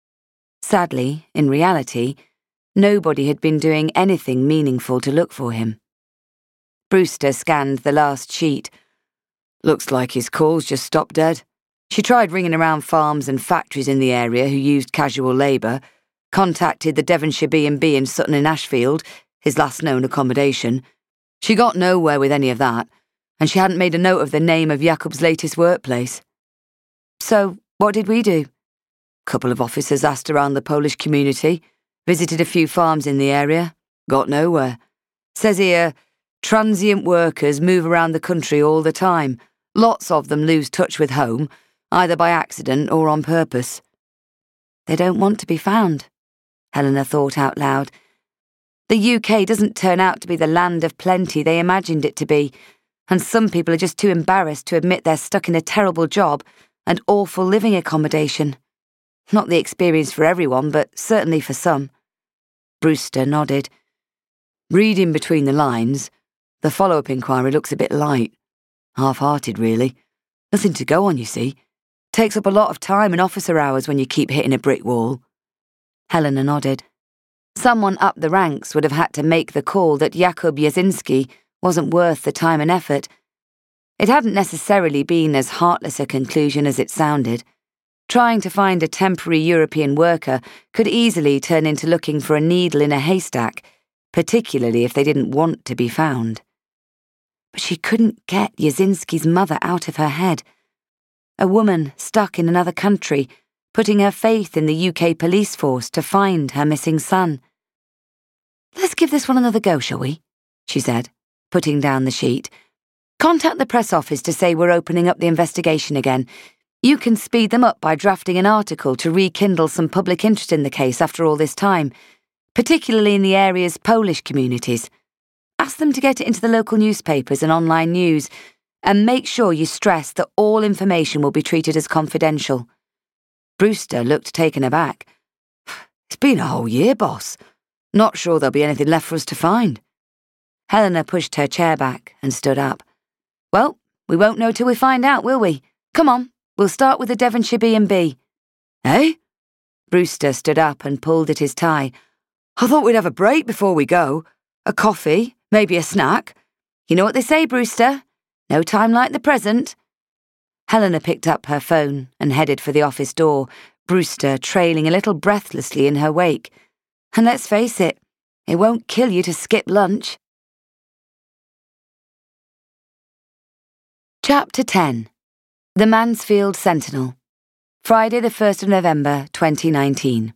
Sadly, in reality, nobody had been doing anything meaningful to look for him. Brewster scanned the last sheet. "Looks like his calls just stopped dead. She tried ringing around farms and factories in the area who used casual labour, contacted the Devonshire B and B in Sutton and Ashfield, his last known accommodation. She got nowhere with any of that, and she hadn't made a note of the name of Jakub's latest workplace." "So, what did we do?" "Couple of officers asked around the Polish community, visited a few farms in the area, got nowhere. Says here, transient workers move around the country all the time. Lots of them lose touch with home, either by accident or on purpose." "They don't want to be found," Helena thought out loud. "The U K doesn't turn out to be the land of plenty they imagined it to be, and some people are just too embarrassed to admit they're stuck in a terrible job and awful living accommodation. Not the experience for everyone, but certainly for some." Brewster nodded. "Reading between the lines, the follow-up inquiry looks a bit light. Half-hearted, really. Nothing to go on, you see. Takes up a lot of time and officer hours when you keep hitting a brick wall." Helena nodded. Someone up the ranks would have had to make the call that Jakub Jasinski wasn't worth the time and effort. It hadn't necessarily been as heartless a conclusion as it sounded. Trying to find a temporary European worker could easily turn into looking for a needle in a haystack, particularly if they didn't want to be found. But she couldn't get Jasinski's mother out of her head. A woman stuck in another country, putting her faith in the U K police force to find her missing son. Let's give this one another go, shall we? She said, putting down the sheet. Contact the press office to say we're opening up the investigation again. You can speed them up by drafting an article to rekindle some public interest in the case after all this time, particularly in the area's Polish communities. Ask them to get it into the local newspapers and online news, and make sure you stress that all information will be treated as confidential. Brewster looked taken aback. It's been a whole year, boss. Not sure there'll be anything left for us to find. Helena pushed her chair back and stood up. Well, we won't know till we find out, will we? Come on, we'll start with the Devonshire B and B. Eh? Brewster stood up and pulled at his tie. I thought we'd have a break before we go. A coffee, maybe a snack. You know what they say, Brewster? No time like the present. Helena picked up her phone and headed for the office door, Brewster trailing a little breathlessly in her wake. And let's face it, it won't kill you to skip lunch. Chapter ten. The Mansfield Sentinel. Friday the first of November, twenty nineteen.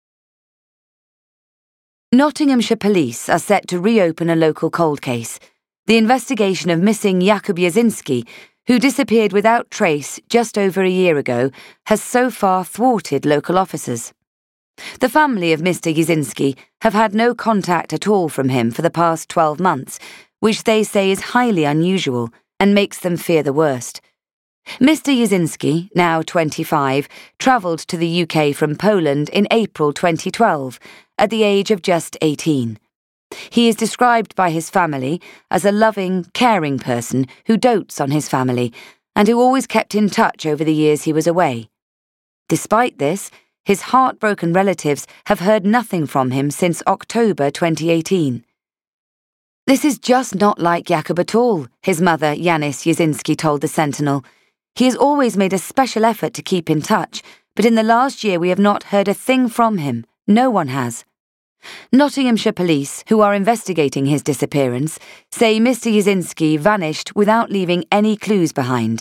Nottinghamshire police are set to reopen a local cold case, the investigation of missing Jakub Jasinski, who disappeared without trace just over a year ago, has so far thwarted local officers. The family of Mister Jasinski have had no contact at all from him for the past twelve months, which they say is highly unusual and makes them fear the worst. Mister Jasinski, now twenty-five, travelled to the U K from Poland in April twenty twelve, at the age of just eighteen. He is described by his family as a loving, caring person who dotes on his family and who always kept in touch over the years he was away. Despite this, his heartbroken relatives have heard nothing from him since October twenty eighteen. This is just not like Jakub at all, his mother, Janis Jasinski, told the Sentinel. He has always made a special effort to keep in touch, but in the last year we have not heard a thing from him. No one has. Nottinghamshire police, who are investigating his disappearance, say Mister Jasinski vanished without leaving any clues behind.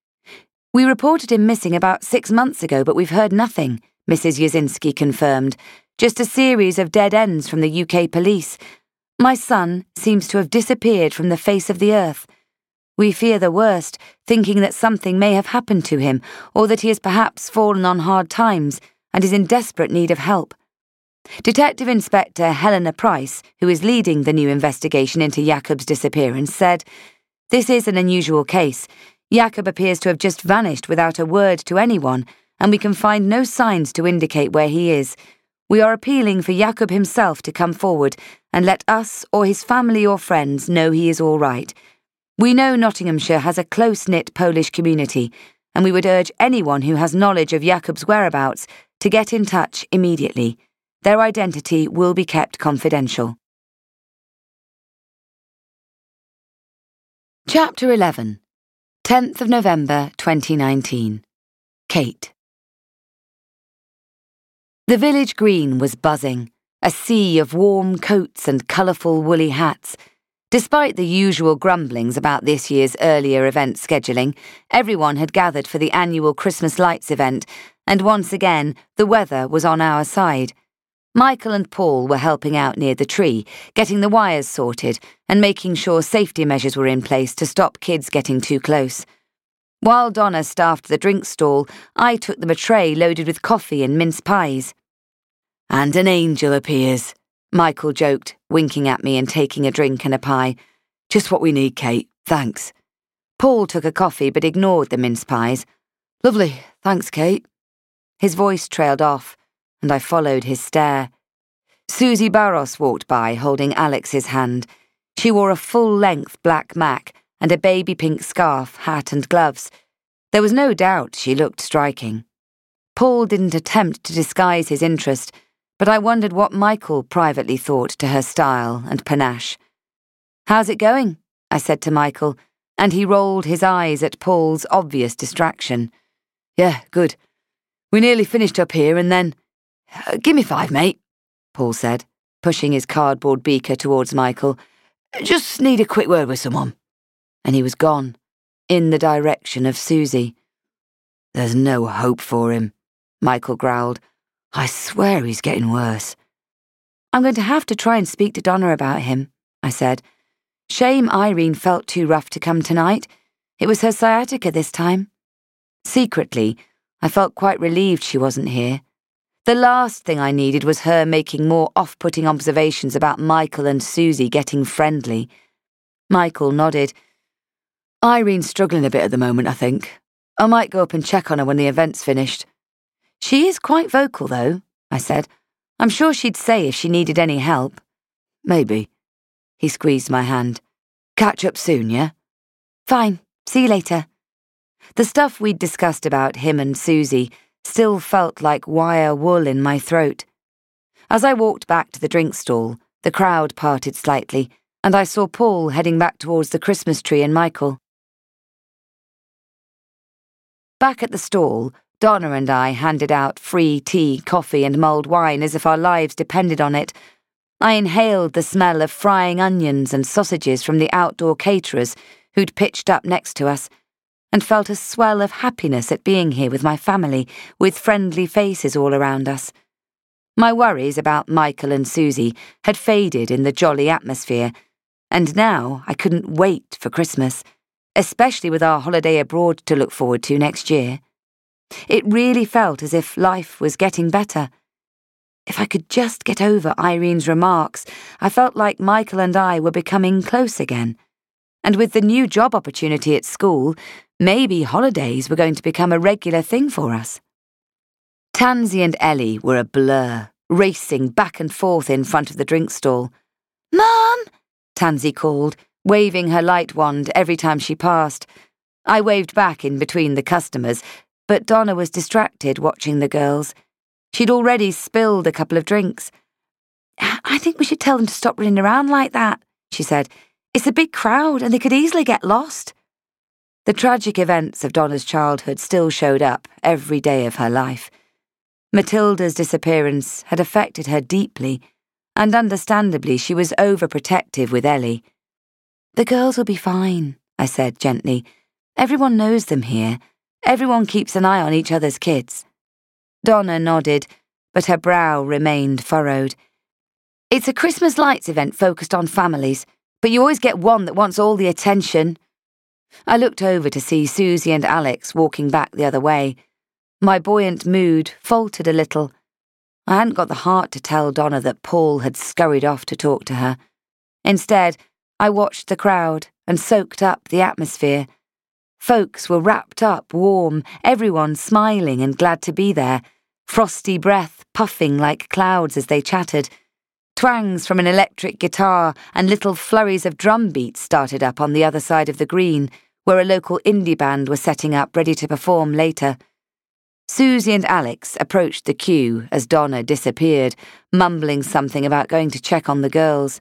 We reported him missing about six months ago, but we've heard nothing, Missus Jasinski confirmed. Just a series of dead ends from the U K police. My son seems to have disappeared from the face of the earth. We fear the worst, thinking that something may have happened to him, or that he has perhaps fallen on hard times and is in desperate need of help. Detective Inspector Helena Price, who is leading the new investigation into Jakub's disappearance, said, This is an unusual case. Jakub appears to have just vanished without a word to anyone, and we can find no signs to indicate where he is. We are appealing for Jakub himself to come forward and let us or his family or friends know he is all right. We know Nottinghamshire has a close-knit Polish community, and we would urge anyone who has knowledge of Jakub's whereabouts to get in touch immediately. Their identity will be kept confidential. Chapter eleven. tenth of November twenty nineteen. Kate. The village green was buzzing, a sea of warm coats and colourful woolly hats. Despite the usual grumblings about this year's earlier event scheduling, everyone had gathered for the annual Christmas lights event, and once again the weather was on our side. Michael and Paul were helping out near the tree, getting the wires sorted and making sure safety measures were in place to stop kids getting too close. While Donna staffed the drink stall, I took them a tray loaded with coffee and mince pies. And an angel appears, Michael joked, winking at me and taking a drink and a pie. Just what we need, Kate, thanks. Paul took a coffee but ignored the mince pies. Lovely, thanks, Kate. His voice trailed off, and I followed his stare. Susie Barros walked by, holding Alex's hand. She wore a full-length black mac and a baby pink scarf, hat and gloves. There was no doubt she looked striking. Paul didn't attempt to disguise his interest, but I wondered what Michael privately thought to her style and panache. How's it going? I said to Michael, and he rolled his eyes at Paul's obvious distraction. Yeah, good. We nearly finished up here and then... Uh, give me five, mate, Paul said, pushing his cardboard beaker towards Michael. Just need a quick word with someone. And he was gone, in the direction of Susie. There's no hope for him, Michael growled. I swear he's getting worse. I'm going to have to try and speak to Donna about him, I said. Shame Irene felt too rough to come tonight. It was her sciatica this time. Secretly, I felt quite relieved she wasn't here. The last thing I needed was her making more off-putting observations about Michael and Susie getting friendly. Michael nodded. Irene's struggling a bit at the moment, I think. I might go up and check on her when the event's finished. She is quite vocal, though, I said. I'm sure she'd say if she needed any help. Maybe. He squeezed my hand. Catch up soon, yeah? Fine. See you later. The stuff we'd discussed about him and Susie still felt like wire wool in my throat. As I walked back to the drink stall, the crowd parted slightly, and I saw Paul heading back towards the Christmas tree and Michael. Back at the stall, Donna and I handed out free tea, coffee and mulled wine as if our lives depended on it. I inhaled the smell of frying onions and sausages from the outdoor caterers who'd pitched up next to us, and felt a swell of happiness at being here with my family, with friendly faces all around us. My worries about Michael and Susie had faded in the jolly atmosphere, and now I couldn't wait for Christmas, especially with our holiday abroad to look forward to next year. It really felt as if life was getting better. If I could just get over Irene's remarks, I felt like Michael and I were becoming close again. And with the new job opportunity at school, maybe holidays were going to become a regular thing for us. Tansy and Ellie were a blur, racing back and forth in front of the drink stall. Mum! Tansy called, waving her light wand every time she passed. I waved back in between the customers, but Donna was distracted watching the girls. She'd already spilled a couple of drinks. I think we should tell them to stop running around like that, she said. It's a big crowd and they could easily get lost. The tragic events of Donna's childhood still showed up every day of her life. Matilda's disappearance had affected her deeply, and understandably she was overprotective with Ellie. The girls will be fine, I said gently. Everyone knows them here. Everyone keeps an eye on each other's kids. Donna nodded, but her brow remained furrowed. It's a Christmas lights event focused on families, but you always get one that wants all the attention. I looked over to see Susie and Alex walking back the other way. My buoyant mood faltered a little. I hadn't got the heart to tell Donna that Paul had scurried off to talk to her. Instead, I watched the crowd and soaked up the atmosphere. Folks were wrapped up, warm, everyone smiling and glad to be there, frosty breath puffing like clouds as they chattered. Twangs from an electric guitar and little flurries of drum beats started up on the other side of the green, where a local indie band was setting up ready to perform later. Susie and Alex approached the queue as Donna disappeared, mumbling something about going to check on the girls.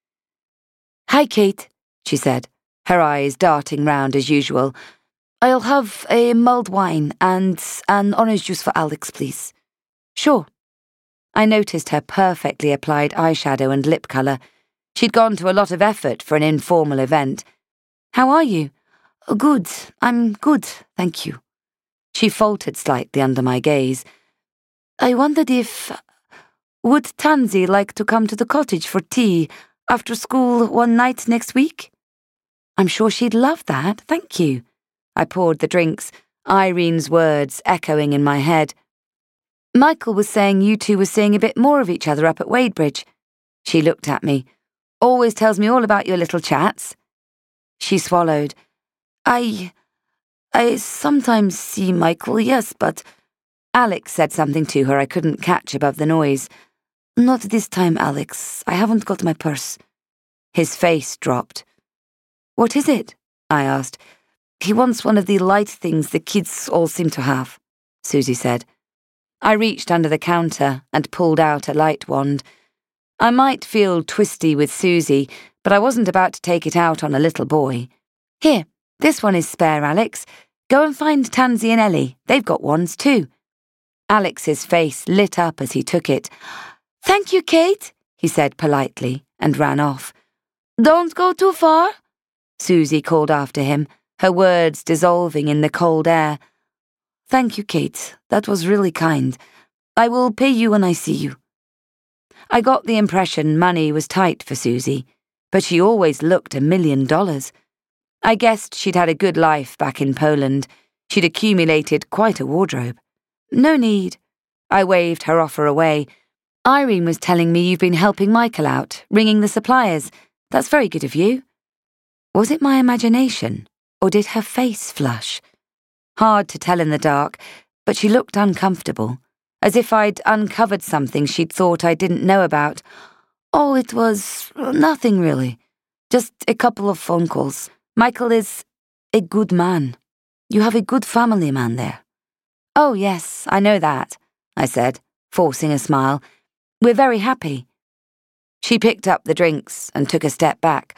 Hi, Kate, she said, her eyes darting round as usual. I'll have a mulled wine and an orange juice for Alex, please. Sure. I noticed her perfectly applied eyeshadow and lip colour. She'd gone to a lot of effort for an informal event. How are you? Good. I'm good, thank you. She faltered slightly under my gaze. I wondered if... Would Tansy like to come to the cottage for tea after school one night next week? I'm sure she'd love that, thank you. I poured the drinks, Irene's words echoing in my head. Michael was saying you two were seeing a bit more of each other up at Wadebridge. She looked at me. Always tells me all about your little chats. She swallowed. I... I sometimes see Michael, yes, but... Alex said something to her I couldn't catch above the noise. Not this time, Alex. I haven't got my purse. His face dropped. What is it? I asked. He wants one of the light things the kids all seem to have, Susie said. I reached under the counter and pulled out a light wand. I might feel twisty with Susie, but I wasn't about to take it out on a little boy. Here, this one is spare, Alex. Go and find Tansy and Ellie. They've got wands too. Alex's face lit up as he took it. Thank you, Kate, he said politely, and ran off. Don't go too far, Susie called after him, her words dissolving in the cold air. Thank you, Kate. That was really kind. I will pay you when I see you. I got the impression money was tight for Susie, but she always looked a million dollars. I guessed she'd had a good life back in Poland. She'd accumulated quite a wardrobe. No need. I waved her offer away. Irene was telling me you've been helping Michael out, ringing the suppliers. That's very good of you. Was it my imagination, or did her face flush? Hard to tell in the dark, but she looked uncomfortable, as if I'd uncovered something she'd thought I didn't know about. Oh, it was nothing really. Just a couple of phone calls. Michael is a good man. You have a good family man there. Oh, yes, I know that, I said, forcing a smile. We're very happy. She picked up the drinks and took a step back.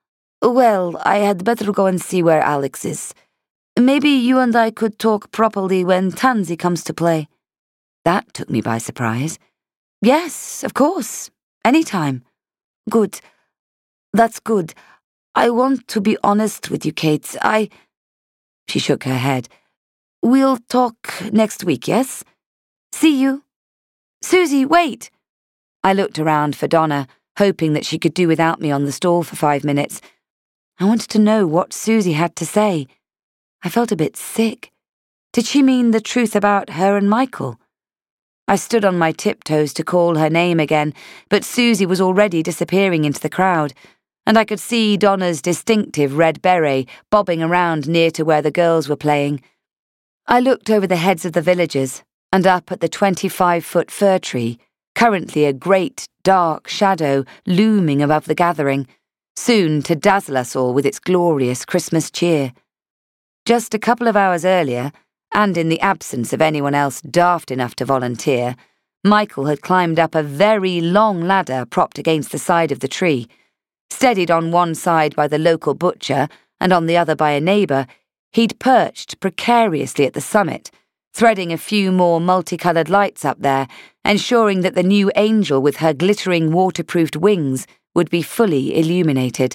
Well, I had better go and see where Alex is. Maybe you and I could talk properly when Tansy comes to play. That took me by surprise. Yes, of course. Any time. Good. That's good. I want to be honest with you, Kate. I... She shook her head. We'll talk next week, yes? See you. Susie, wait! I looked around for Donna, hoping that she could do without me on the stall for five minutes. I wanted to know what Susie had to say. I felt a bit sick. Did she mean the truth about her and Michael? I stood on my tiptoes to call her name again, but Susie was already disappearing into the crowd, and I could see Donna's distinctive red beret bobbing around near to where the girls were playing. I looked over the heads of the villagers and up at the twenty-five-foot fir tree, currently a great, dark shadow looming above the gathering, soon to dazzle us all with its glorious Christmas cheer. Just a couple of hours earlier, and in the absence of anyone else daft enough to volunteer, Michael had climbed up a very long ladder propped against the side of the tree. Steadied on one side by the local butcher and on the other by a neighbour, he'd perched precariously at the summit, threading a few more multicoloured lights up there, ensuring that the new angel with her glittering waterproofed wings would be fully illuminated.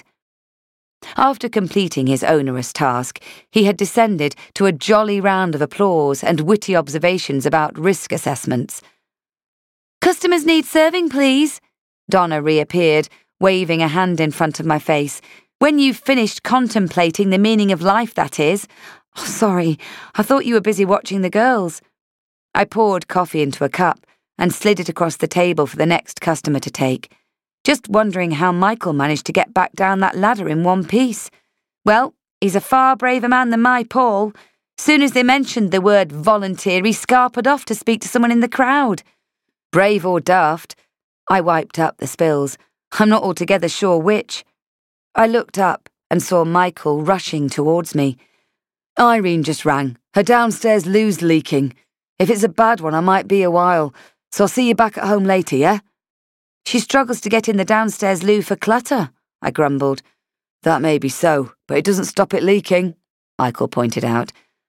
After completing his onerous task, he had descended to a jolly round of applause and witty observations about risk assessments. "Customers need serving, please." Donna reappeared, waving a hand in front of my face. "When you've finished contemplating the meaning of life, that is. Oh, sorry, I thought you were busy watching the girls." I poured coffee into a cup and slid it across the table for the next customer to take, just wondering how Michael managed to get back down that ladder in one piece. Well, he's a far braver man than my Paul. Soon as they mentioned the word volunteer, he scarpered off to speak to someone in the crowd. Brave or daft, I wiped up the spills. I'm not altogether sure which. I looked up and saw Michael rushing towards me. "Irene just rang. Her downstairs loo's leaking. If it's a bad one, I might be a while, so I'll see you back at home later, yeah?" "She struggles to get in the downstairs loo for clutter," I grumbled. "That may be so, but it doesn't stop it leaking," Michael pointed out.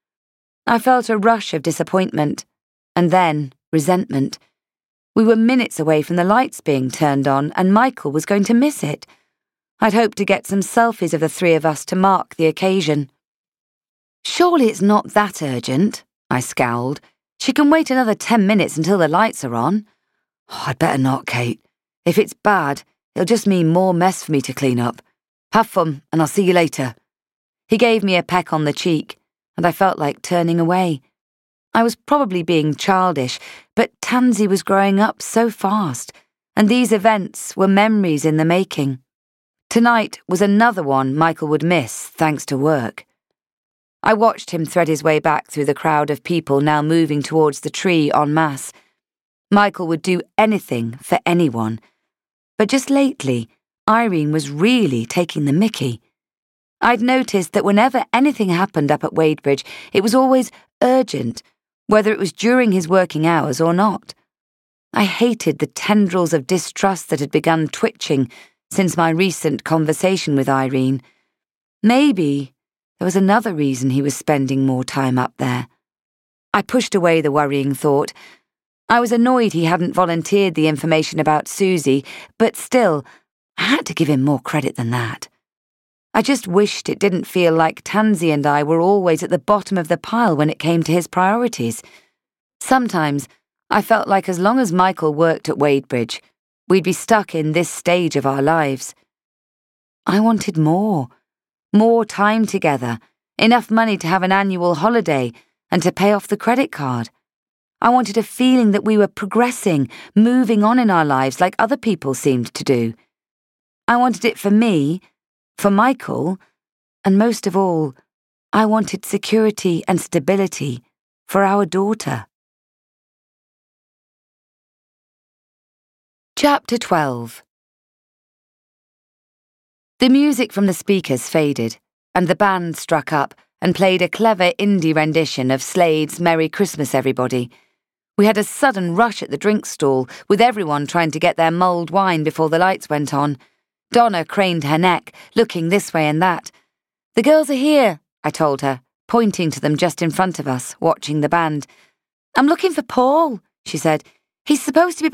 I felt a rush of disappointment, and then resentment. We were minutes away from the lights being turned on, and Michael was going to miss it. I'd hoped to get some selfies of the three of us to mark the occasion. "Surely it's not that urgent," I scowled. "She can wait another ten minutes until the lights are on." Oh, "I'd better not, Kate. If it's bad, it'll just mean more mess for me to clean up. Have fun, and I'll see you later." He gave me a peck on the cheek, and I felt like turning away. I was probably being childish, but Tansy was growing up so fast, and these events were memories in the making. Tonight was another one Michael would miss thanks to work. I watched him thread his way back through the crowd of people now moving towards the tree en masse. Michael would do anything for anyone. But just lately, Irene was really taking the mickey. I'd noticed that whenever anything happened up at Wadebridge, it was always urgent, whether it was during his working hours or not. I hated the tendrils of distrust that had begun twitching since my recent conversation with Irene. Maybe there was another reason he was spending more time up there. I pushed away the worrying thought. I was annoyed he hadn't volunteered the information about Susie, but still, I had to give him more credit than that. I just wished it didn't feel like Tansy and I were always at the bottom of the pile when it came to his priorities. Sometimes I felt like as long as Michael worked at Wadebridge, we'd be stuck in this stage of our lives. I wanted more. More time together, enough money to have an annual holiday and to pay off the credit card. I wanted a feeling that we were progressing, moving on in our lives like other people seemed to do. I wanted it for me, for Michael, and most of all, I wanted security and stability for our daughter. Chapter twelve. The music from the speakers faded, and the band struck up and played a clever indie rendition of Slade's Merry Christmas, Everybody. We had a sudden rush at the drink stall, with everyone trying to get their mulled wine before the lights went on. Donna craned her neck, looking this way and that. "The girls are here," I told her, pointing to them just in front of us, watching the band. "I'm looking for Paul," she said. "He's supposed to be